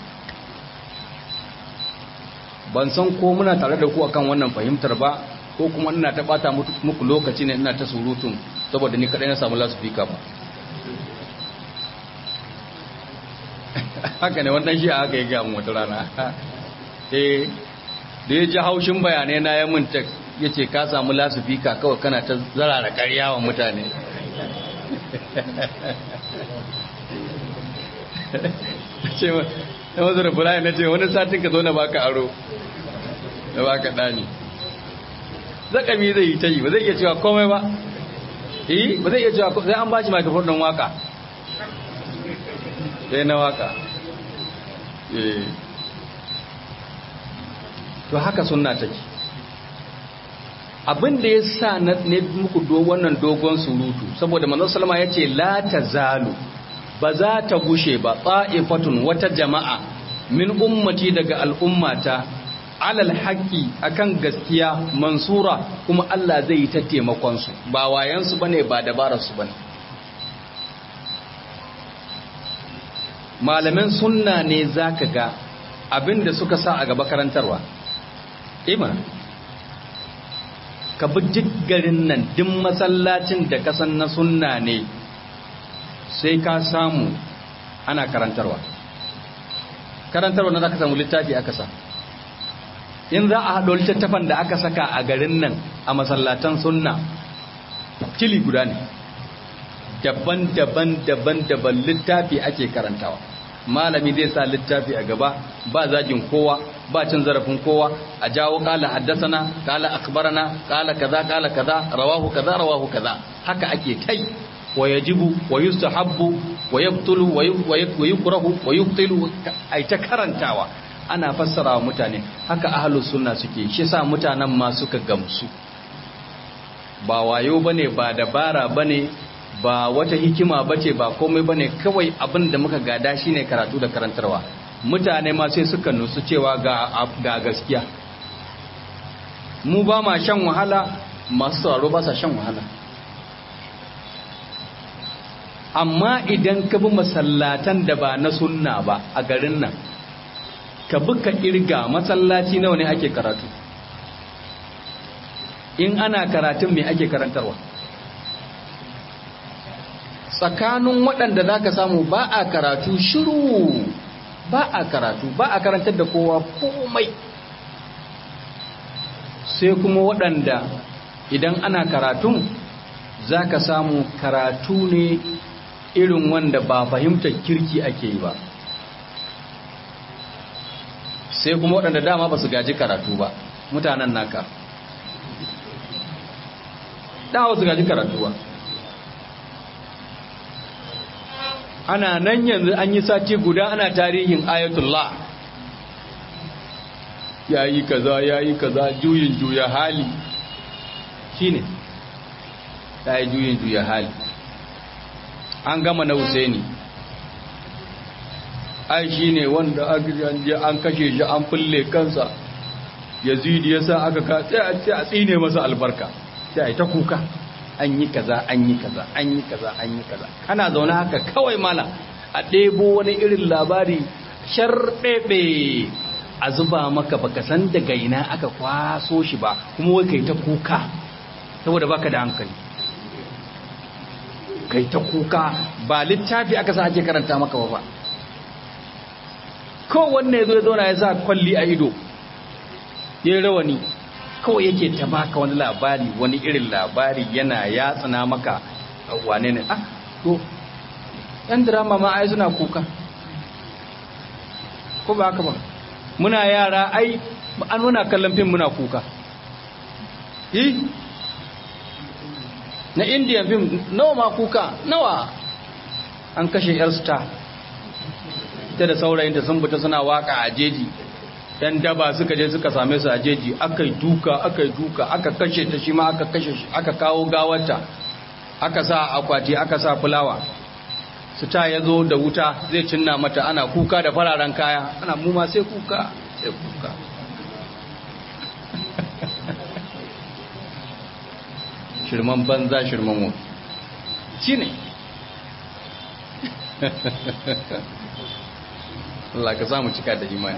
ban san ko muna tare da ku akan wannan fahimtar ba ko kuma ina ta bata muku lokaci ne ina ta surutun saboda ni kadai na samu lasfika ba haka ne wannan shi aka yi ga mu wata rana eh da ya ji haushin bayanai na ya mun tek yace ka samu lasfika kawai kana ta zarara ƙarya wa mutane ce na wasu rufula na ce wani satin ka zo na baka aro na baka ɗani zakami zai yi ta yi ba zai iya cewa komai ba eh ba zai iya cewa sai an bashi microphone don waka sai na waka eh to haka sunna take abin da ya sa na ne muku do wannan dogon surutu saboda manzon sallama yace la tazalu ba za ta gushe ba ta'ifatun wata jama'a min ummati daga al'ummata alal haqqi akan gaskiya mansura kuma Allah zai yi ta taimakon su ba wayan su bane ba dabarar su bane malaman sunna ne zaka ga abinda suka sa a gaba karantarwa ima ka bi duk garin nan duk masallacin da kasan na sunna ne sai ka samu ana karantarwa karantarwa na za ka samu littafi aka sa in za a haɗo littattafan da aka saka a garin nan a masallatan sunna kili guda ne daban-daban daban-daban littafi ake karantawa malami zai sa littafi a gaba ba zagin kowa ba cin zarafin kowa a jawo kala haddasana kala akbarana kala kaza kala kaza rawahu kaza rawahu kaza haka ake tai wa yajibu wa yustahabbu wa yabtulu wa yukrahu wa yubtilu ai ta karantawa ana fassara wa mutane haka ahlus sunna suke shi sa mutanen ma suka gamsu ba wayo bane ba dabara bane ba wata hikima bace ba komai bane kawai abin da muka gada shine karatu da karantarwa mutane ma sai suka nusu cewa ga ga gaskiya mu ba ma shan wahala masu sauraro ba sa shan wahala amma idan ka bi masallatan da ba na sunna ba a garin nan ka bi ka irga masallaci nawa ne ake karatu in ana karatun me ake karantarwa tsakanin waɗanda za ka samu ba a karatu shiru ba a karatu ba a karantar da kowa komai sai kuma waɗanda idan ana karatun za ka samu karatu ne irin wanda ba fahimtar kirki ake yi ba sai kuma waɗanda dama ba su gaji karatu ba mutanen naka dama ba su gaji karatu ba ana nan yanzu an yi sati guda ana tarihin ayatullah yayi kaza yayi kaza juyin juya hali shine yayi juyin juya hali an gama na Husaini ai shine wanda an kashe shi an fulle kansa Yazid yasa aka ka sai a tsine masa albarka sai ai ta kuka an yi kaza an yi kaza an yi kaza an yi kaza kana zaune haka kawai mala a ɗebo wani irin labari sharɗeɓe a zuba maka baka san daga ina aka kwaso shi ba kuma wai kai ta kuka saboda baka da hankali kai ta kuka ba littafi aka sa ake karanta maka ba ba kowanne ya zo ya zauna ya sa kwalli a ido ya rawani kawai yake ta baka wani labari wani irin labari yana yatsuna maka wane ne ah to yan drama ma ai suna kuka ko ba haka ba muna yara ai an muna kallon fim muna kuka eh na indian fim nawa ma kuka nawa an kashe yar star ita da saurayinta sun fita suna waka a jeji dan daba suka je suka same su a jeji aka yi duka aka yi duka aka kashe ta shi ma aka kashe shi aka kawo gawarta aka sa akwati aka sa fulawa su ta ya zo da wuta zai cinna mata ana kuka da fararen kaya ana muma sai kuka sai kuka shirman banza shirman mu shi ne Allah ka samu cika da imani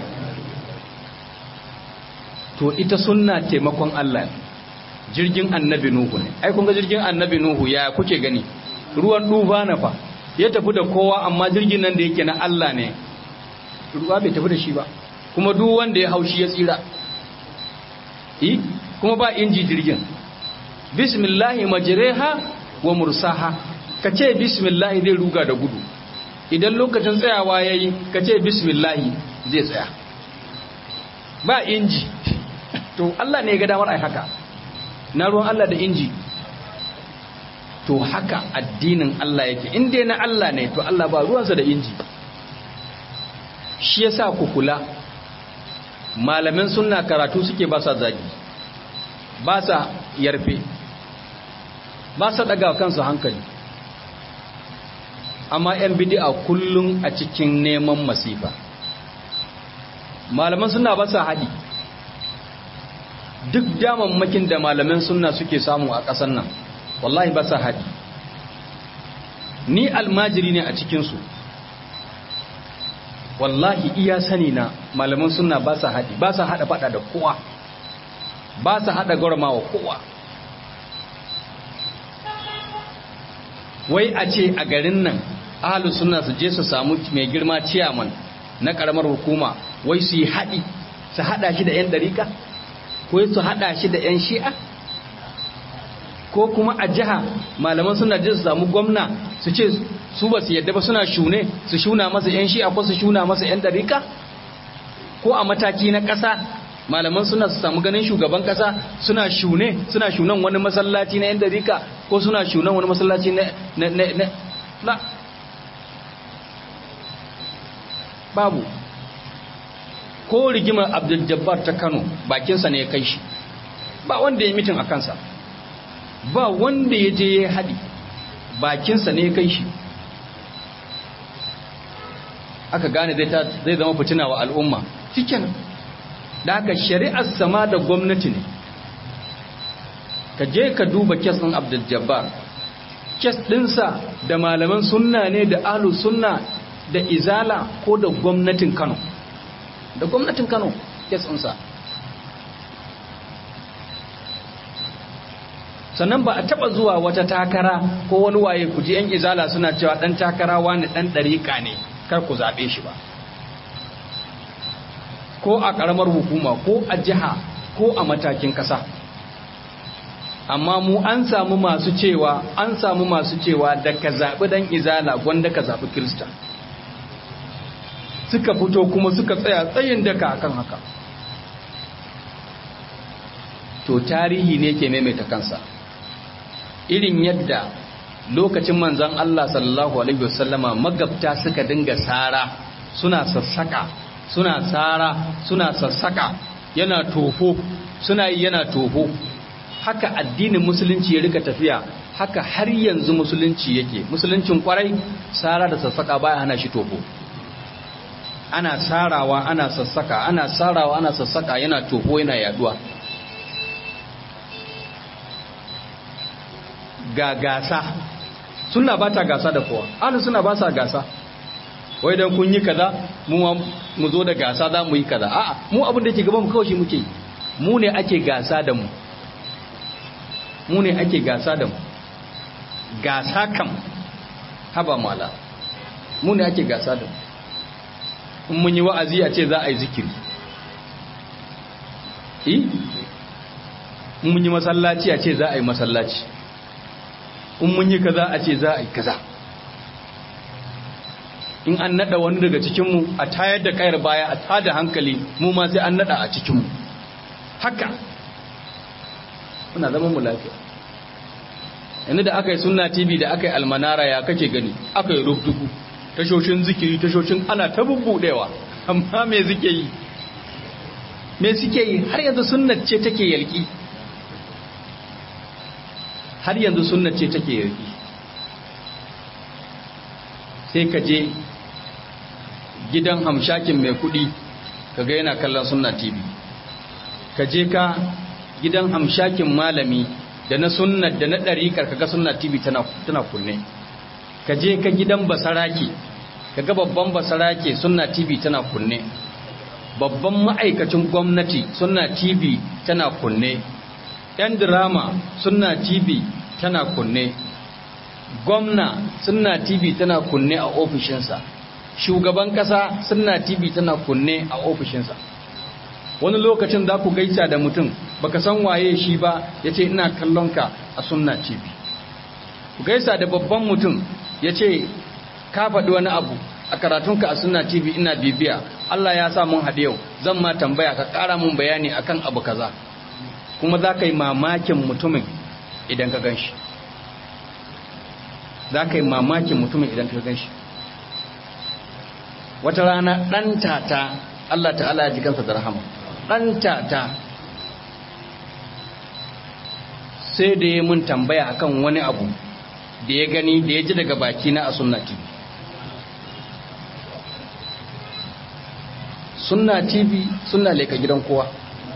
to ita sunna taimakon Allah jirgin annabi Nuhu ne ai kun ga jirgin annabi Nuhu ya kuke gani ruwan duba na fa ya tafi da kowa amma jirgin nan da yake na Allah ne ruwa bai tafi da shi ba kuma duk wanda ya haushi ya tsira eh kuma ba inji jirgin bismillahi majreha wa mursaha kace bismillahi zai ruga da gudu idan lokacin tsayawa yayi kace bismillahi zai tsaya ba inji to Allah ne ya ga damar ai haka na ruwan Allah da inji to haka addinin Allah yake in dai na Allah ne to Allah ba ruwansa da inji shi yasa ku kula malamin sunna karatu suke ba sa zagi ba sa yarfe ba sa daga kansu hankali amma yan bid'a kullun a cikin neman masifa malaman sunna ba sa hadi duk damammakin da malaman sunna suke samu a ƙasar nan wallahi ba sa haɗi ni almajiri ne a cikinsu wallahi iya sani na malaman sunna ba sa haɗi ba sa haɗa faɗa da kowa ba sa haɗa gwarmawa kowa wai a ce a garin nan ahalus sunna su je su samu mai girma ciyaman na ƙaramar hukuma wai su yi haɗi su haɗa shi da 'yan ɗarika ko su haɗa shi da 'yan shi'a ko kuma a jiha malaman suna je su samu gwamna su ce su ba su yadda ba suna shune su shuna masa 'yan shi'a ko su shuna masa 'yan ɗarika ko a mataki na ƙasa malaman suna su samu ganin shugaban ƙasa suna shune suna shunan wani masallaci na 'yan ɗarika ko suna shunan wani masallaci na na na na babu ko rigimar Abdul Jabbar ta Kano bakinsa ne ya kai shi ba wanda ya mitin a kansa ba wanda ya je ya haɗi bakinsa ne ya kai shi aka gane zai zama fitina wa al'umma cikin da haka shari'ar sama da gwamnati ne ka je ka duba kes ɗin Abdul Jabbar kes ɗinsa da malaman sunna ne da ahlus sunna da izala ko da gwamnatin Kano da gwamnatin Kano kesinsa sannan ba a taba zuwa wata takara ko wani waye kuji yan izala suna cewa dan takara wani dan dariƙa ne kar ku zabe shi ba ko a karamar hukuma ko a jiha ko a matakin kasa amma mu an samu masu cewa an samu masu cewa da ka zabi dan izala gwanda ka zabi kirista suka fito kuma suka tsaya tsayin daka akan haka to tarihi ne ke maimaita kansa irin yadda lokacin manzon Allah sallallahu alaihi wasallama magabta suka dinga sara suna sassaka suna sara suna sassaka yana tofo suna yi yana tofo haka addinin musulunci ya rika tafiya haka har yanzu musulunci yake musuluncin kwarai sara da sassaka baya hana shi tofo ana sarawa ana sassaka ana sarawa ana sassaka yana toho yana yaduwa ga gasa suna ba ta gasa da kowa ahlus suna ba sa gasa wai dan kun yi kaza mu mu zo da gasa za mu yi kaza a'a mu abin da yake gaban mu kawai shi muke mu ne ake gasa da mu mu ne ake gasa da mu gasa kam haba mala mu ne ake gasa da mu in mun yi wa'azi a ce za a yi zikiri in mun yi masallaci a ce za a yi masallaci in mun yi kaza a ce za a yi kaza in an nada wani daga cikinmu a tayar da kayar baya a tada hankali mu ma sai an nada a cikinmu haka muna zama mu lafiya. yanzu da aka yi sunna tv da aka yi almanara ya kake gani aka yi rubdugu tashoshin zikiri tashoshin ana ta bubbudewa amma me suke yi me suke yi har yanzu sunnat ce take yalki har yanzu sunnat ce take yalki sai ka je gidan hamshakin mai kudi kaga yana kallon sunna tv ka je ka gidan hamshakin malami da na sunna da na dariƙar kaga sunna tv tana tana kunne ka je ka gidan basarake kaga babban basarake sunna tv tana kunne babban ma'aikacin gwamnati sunna tv tana kunne yan drama sunna tv tana kunne gwamna sunna tv tana kunne a ofishinsa shugaban kasa sunna tv tana kunne a ofishinsa wani lokacin za ku gaisa da mutum baka san waye shi ba yace ina kallon ka a sunna tv ku gaisa da babban mutum yace ka faɗi wani abu a karatunka a sunna tv ina bibiya Allah ya sa mun haɗe yau zan ma tambaya ka ƙara mun bayani akan abu kaza kuma za ka yi mamakin mutumin idan ka gan shi za ka yi mamakin mutumin idan ka gan shi wata rana ɗan tata Allah ta'ala ya ji kansa da rahama ɗan tata sai da ya mun tambaya akan wani abu da ya gani da ya ji daga baki na a sunna tv sunna tv sunna leka gidan kowa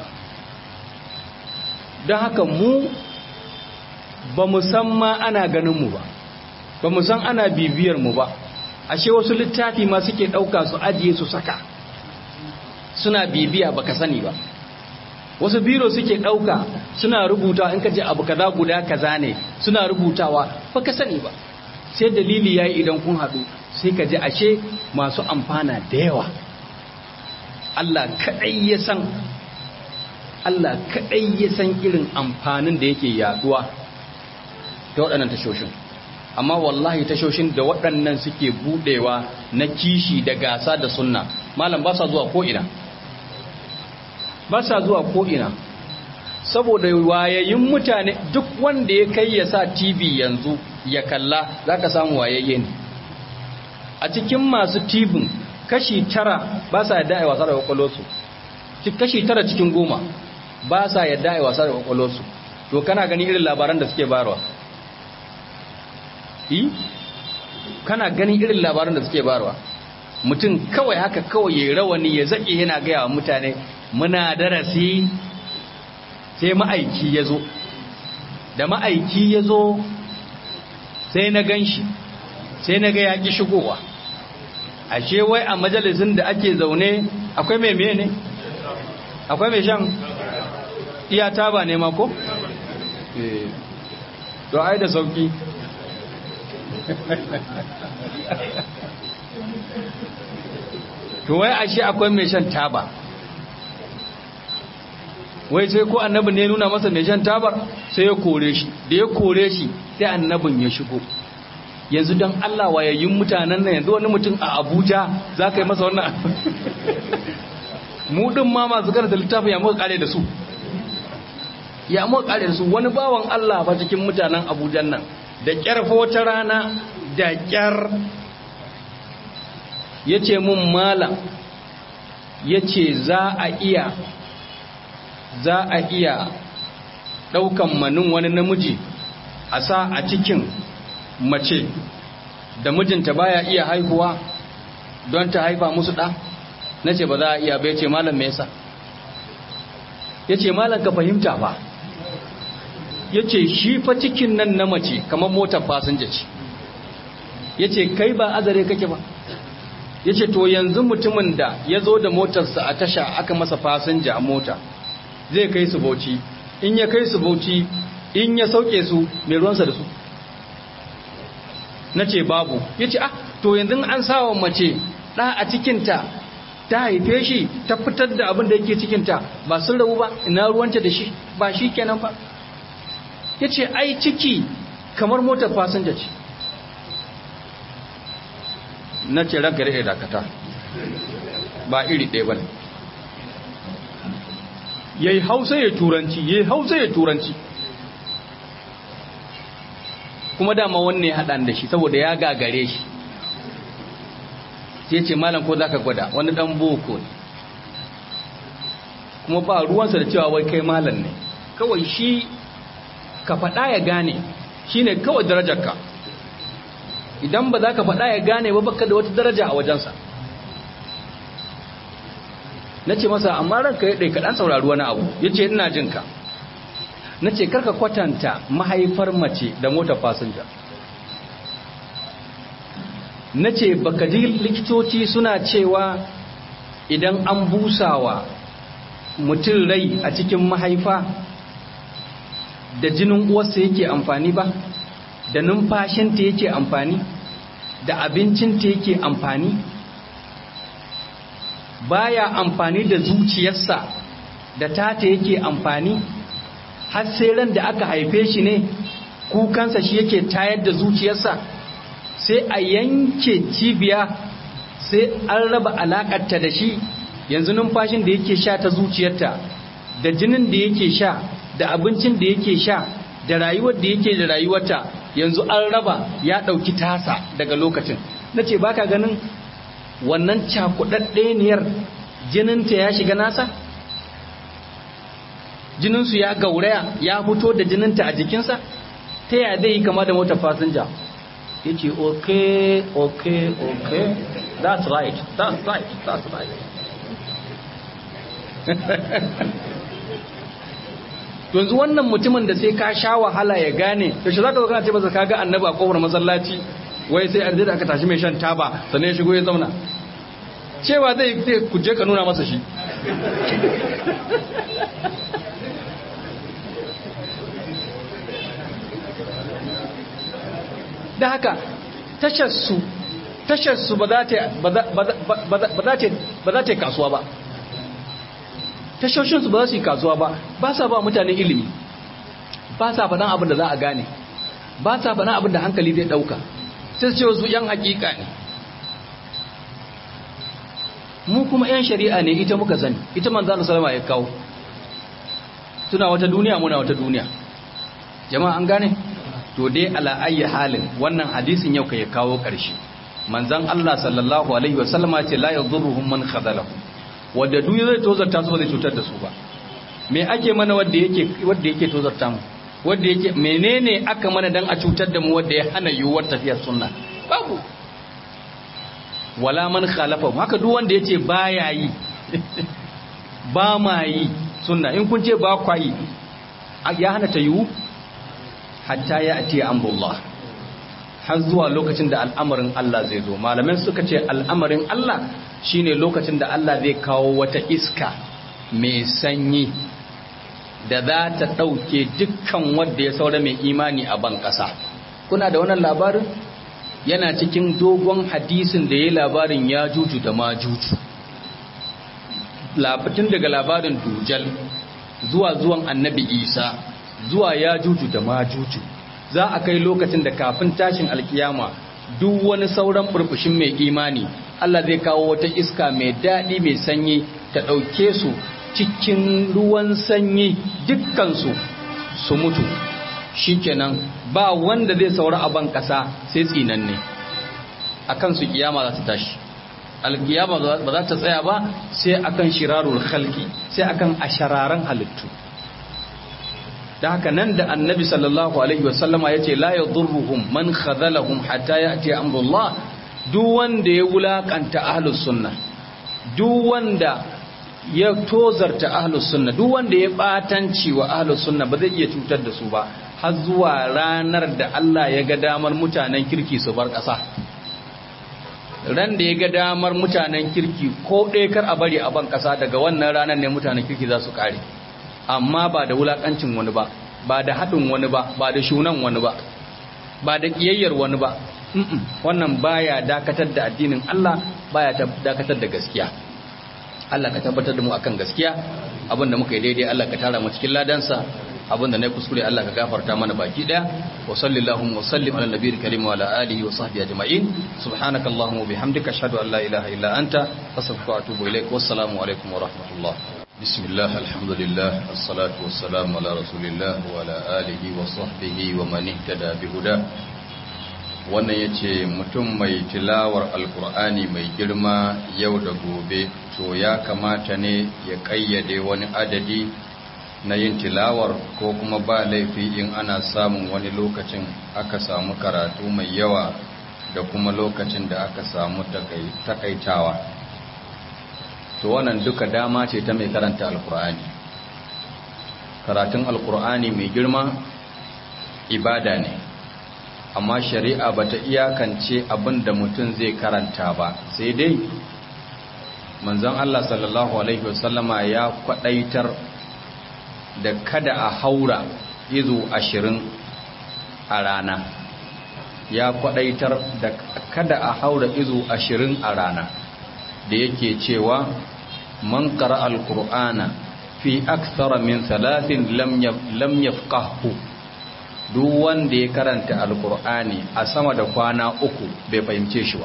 don haka mu ba mu san ma ana ganin mu ba ba mu san ana bibiyar mu ba ashe wasu littafi ma suke ɗauka su ajiye su saka suna bibiya baka sani ba wasu biro suke ɗauka suna rubuta in ka je abu kaza guda kaza ne suna rubutawa baka sani ba sai dalili yayi idan kun haɗu sai ka je ashe masu amfana da yawa Allah kadai ya san Allah kadai ya san irin amfanin da yake yaduwa ta waɗannan tashoshin amma wallahi tashoshin da waɗannan suke budewa na kishi da gasa da sunna malam ba sa zuwa ko ina ba sa zuwa ko ina saboda wayayin mutane duk wanda ya kai ya sa tv yanzu ya kalla zaka samu wayayye ne a cikin masu tibin kashi tara ba sa yadda a yi wasa da kwakwalwarsu kashi tara cikin goma ba sa yadda a yi wasa da kwakwalwarsu to kana gani irin labaran da suke barwa yi kana gani irin labaran da suke barwa mutum kawai haka kawai ya rawani ya zaƙe yana gaya wa mutane muna darasi sai ma'aiki ya zo da ma'aiki ya zo sai na gan shi sai na ga yaƙi shigowa ashe wai a majalisun da ake zaune akwai mai mene akwai mai shan iya taba ne mako? to ai da sauki to wai ashe akwai mai shan taba wai sai ko annabi ne nuna masa mai shan tabar sai ya kore shi da ya kore shi sai annabin ya shigo yanzu don Allah wayayyun mutanen nan yanzu wani mutum a Abuja za ka yi masa wannan mu din ma masu karanta littafin ya muka kare da su ya muka kare da su wani bawan Allah ba cikin mutanen Abuja nan da kyar fa wata rana da kyar yace mun malam yace za a iya za a iya daukan manin wani namiji a sa a cikin mace da mijinta baya iya haihuwa don ta haifa musu ɗa na ce ba za a iya bai ce malam me yasa ya ce malam ka fahimta ba ya ce shi fa cikin nan na mace kamar motar fasinja ce ya ce kai ba azare kake ba ya ce to yanzu mutumin da ya zo da motarsa a tasha aka masa fasinja a mota zai kai su Bauchi in ya kai su Bauchi in ya sauke su mai ruwansa da su na ce babu ya ce ah to yanzu an sawa mace ɗa a cikinta ta haife shi ta fitar da abin da yake cikinta ba sun rabu ba ina ruwanta da shi ba shi kenan ba ya ce ai ciki kamar motar fasinja ce na ce ranka da dakata ba iri ɗaya ba ne ya yi hausa ya turanci ya yi hausa ya turanci kuma dama wanne ya haɗa da shi saboda ya gagare shi sai ce malam ko za ka gwada wani ɗan boko ne kuma ba ruwansa da cewa wai kai malam ne kawai shi ka faɗa ya gane shi ne kawai darajarka idan ba za ka faɗa ya gane ba baka da wata daraja a wajensa na ce masa amma ranka ya ɗai kaɗan saurari wani abu ya ce ina jinka na ce karka kwatanta mahaifar mace da motar fasinja na ce baka ji likitoci suna cewa idan an busawa mutum rai a cikin mahaifa da jinin uwarsa yake amfani ba da numfashinta yake amfani da abincinta yake amfani baya amfani da zuciyarsa da tata yake amfani har sai ran da aka haife shi ne kukansa shi yake tayar da zuciyarsa sai a yanke cibiya sai an raba alakarta da shi yanzu numfashin da yake sha ta zuciyarta da jinin da yake sha da abincin da yake sha da rayuwar da yake da rayuwarta yanzu an raba ya ɗauki tasa daga lokacin na ce baka ganin wannan cakuɗaɗɗeniyar jininta ya shiga nasa jininsu ya gauraya ya fito da jininta a jikinsa ta yaya zai yi kama da motar fasinja ya ce okay okay okay that's right that's right that's right yanzu wannan mutumin da sai ka sha wahala ya gane yaushe za ka zo kana ce masa kaga annabi a kofar masallaci wai sai an da aka tashi mai shan taba sannan ya shigo ya zauna cewa zai sai ku je ka nuna masa shi da haka tasharsu tasharsu ba za ta ba za ta kasuwa ba tashoshinsu ba za su yi kasuwa ba ba sa ba mutane ilimi ba sa faɗan abin da za a gane ba sa faɗan abin da hankali zai ɗauka sai su ce wasu ‘yan hakika ne mu kuma ‘yan shari'a ne ita muka sani ita manzana salama ya kawo suna wata duniya muna wata duniya jama'a an gane to dai ala ayyi halin wannan hadisin yau ka ya kawo ƙarshe manzan Allah sallallahu alaihi wasallama ce la yadhurruhum man khadalahu wadda duk zai tozarta su ba zai cutar da su ba me ake mana wadda yake wadda yake tozarta mu wadda yake menene aka mana dan a cutar da mu wadda ya hana yiwuwar tafiyar sunna babu wala man khalafa haka duk wanda yace baya yi ba ma yi sunna in kun ce ba kwa yi ya hana ta yiwu hatta ya ati amrullah har zuwa lokacin da al'amarin Allah zai zo malaman suka ce al'amarin Allah shine lokacin da Allah zai kawo wata iska mai sanyi da za ta ɗauke dukkan wanda ya saura mai imani a ban ƙasa kuna da wannan labarin yana cikin dogon hadisin da ya labarin ya juju da ma juju labatin daga labarin dujal zuwa zuwan annabi isa zuwa ya juju da ma juju za a kai lokacin da kafin tashin alkiyama duk wani sauran burbushin mai imani Allah zai kawo wata iska mai daɗi mai sanyi ta ɗauke su cikin ruwan sanyi dukkansu su mutu shikenan ba wanda zai saura a ban ƙasa sai tsinanne akan su kiyama za ta tashi alkiyama ba za ta tsaya ba sai akan shirarul khalqi sai akan ashararan halittu da haka nan da annabi sallallahu alaihi wasallama ya ce la yadurruhum man khadhalahum hatta ya'ti amrullah duk wanda ya wulakanta ahlus sunna duk wanda ya tozarta ahlus sunna duk wanda ya batanci wa ahlus sunna ba zai iya cutar da su ba har zuwa ranar da Allah ya ga damar mutanen kirki su bar ƙasa ran da ya ga damar mutanen kirki ko ɗaya kar a bari a ban ƙasa daga wannan ranar ne mutanen kirki za su ƙare amma ba da wulakancin wani ba ba da haɗin wani ba ba da shunan wani ba ba da ƙiyayyar wani ba wannan baya dakatar da addinin Allah baya dakatar da gaskiya Allah ka tabbatar da mu akan gaskiya abinda muka yi daidai Allah ka tara mu cikin ladansa abinda nayi kuskure Allah ka gafarta mana baki daya wa sallallahu wa sallim ala nabiyil karim wa ala alihi wa sahbihi ajma'in subhanakallahumma wa bihamdika ashhadu an la ilaha illa anta astaghfiruka wa atubu ilaik wassalamu alaikum wa rahmatullah bismillah alhamdulillah assalatu wassalamu ala rasulillah wa ala alihi wa sahbihi wa man ihtada bihuda. Wannan yace mutum mai tilawar alkur'ani mai girma yau da gobe to ya kamata ne ya kayyade wani adadi na yin tilawar ko kuma ba laifi in ana samun wani lokacin aka samu karatu mai yawa da kuma lokacin da aka samu takaitawa. To wannan duka dama ce ta mai karanta alkur'ani. Karatun alkur'ani mai girma ibada ne, amma shari'a bata iyakance abin da mutum zai karanta ba, sai dai manzon Allah sallallahu alaihi wasallama ya kwadaitar da kada a haura izu ashirin a rana, ya kwadaitar da kada a haura izu ashirin a rana, da yake cewa man qara alqur'ana fi akthara min thalathin lam yafqahu, duk wanda ya karanta alqur'ani a sama da kwana uku bai fahimce shi ba.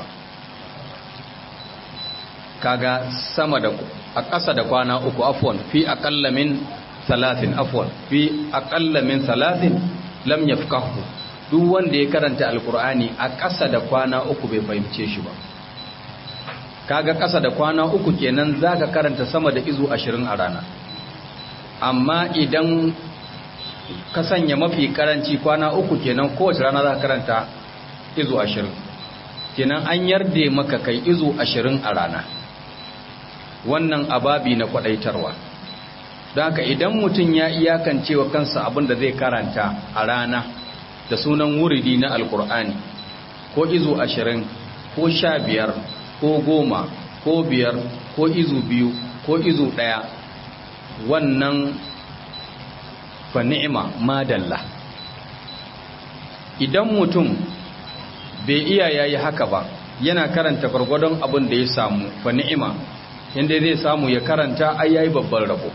Kaga sama da a ƙasa da kwana uku afwan fi aqalla min thalathin afwan fi aqalla min thalathin lam yafqahu, duk wanda ya karanta alqur'ani a ƙasa da kwana uku bai fahimce shi ba. Kaga ƙasa da kwana uku kenan zaka karanta sama da izu ashirin a rana. Amma idan ka sanya mafi karanci kwana uku kenan kowace rana zaka karanta izu ashirin, kenan an yarda maka kai izu ashirin a rana. Wannan ababi na kwadaitarwa. Don haka idan mutum ya iyakance wa kansa abin da zai karanta a rana da sunan wuridi na alkur'ani, ko izu ashirin ko sha biyar ko goma ko biyar ko izu biyu ko izu ɗaya, wannan fa ni'ima madalla. Idan mutum bai iya yayi haka ba, yana karanta gwargwadon abin da ya samu, fa ni'ima, inda zai samu ya karanta ai yayi babban rabo.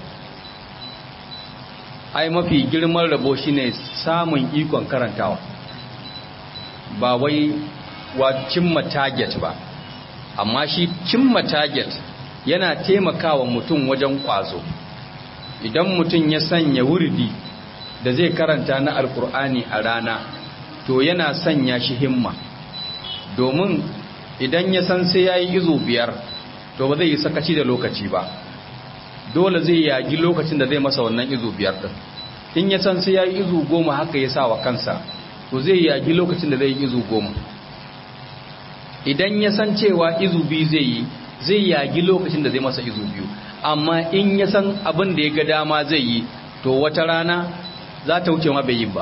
Ai mafi girman rabo shine samun ikon karantawa, ba wai wa cimma target ba, amma shi cimma target yana taimakawa mutum wajen kwazo. Idan mutum ya sanya wurdi da zai karanta na alkur'ani a rana, to yana sanya shi himma, domin idan ya san sai yayi izu biyar to ba zai yi sakaci da lokaci ba, dole zai yagi lokacin da zai masa wannan izu biyar din. In ya san sai yayi izu goma haka ya sa wa kansa, to zai yagi lokacin da zai yi izu goma. Idan ya san cewa izu biyu zai yi, zai yagi lokacin da zai masa izu biyu. Amma in ya san abin da ya ga dama zai yi, to wata rana za ta wuce ma bai yi ba.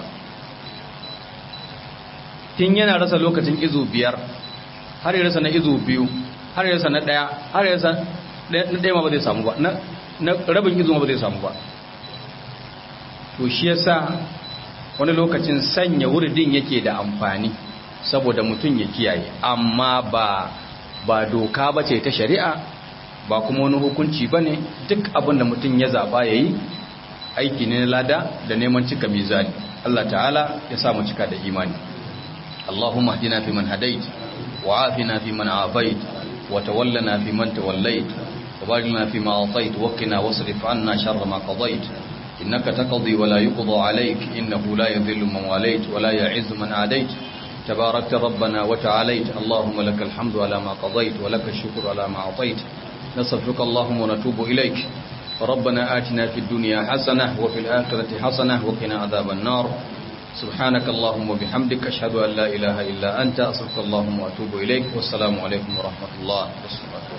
Tun yana rasa lokacin izu biyar, har ya rasa na izu biyu, har ya rasa na ɗaya, har ya rasa na ɗaya ma ba zai samu ba, na rabin izu ma ba zai samu ba. To shi yasa wani lokacin sanya wuridin yake da amfani, saboda mutum ya kiyaye, amma ba ba doka bace ta shari'a, ba kuma wani hukunci bane. Duk abin da mutum ya zaba yayi aiki ne na lada da neman cika mizani. Allah ta'ala ya sa mu cika da imani. Allahumma hdina fi man hadait, wa afina fi man afait, wa tawallana fi man tawallait, wa barik lana fi ma atait, wa qina wasrif anna sharra ma qadait. Innaka taqdi wa la yuqda alayk, innahu la yadhillu man walayt wa la ya'izzu man adait. تباركت ربنا وتعاليت. اللهم لك الحمد على ما قضيت ولك الشكر على ما أعطيت. نستغفرك اللهم ونتوب إليك. ربنا آتنا في الدنيا حسنة وفي الآخرة حسنة وقنا عذاب النار. سبحانك اللهم وبحمدك أشهد أن لا إله إلا أنت أستغفرك اللهم وأتوب إليك. والسلام عليكم ورحمة الله وبركاته.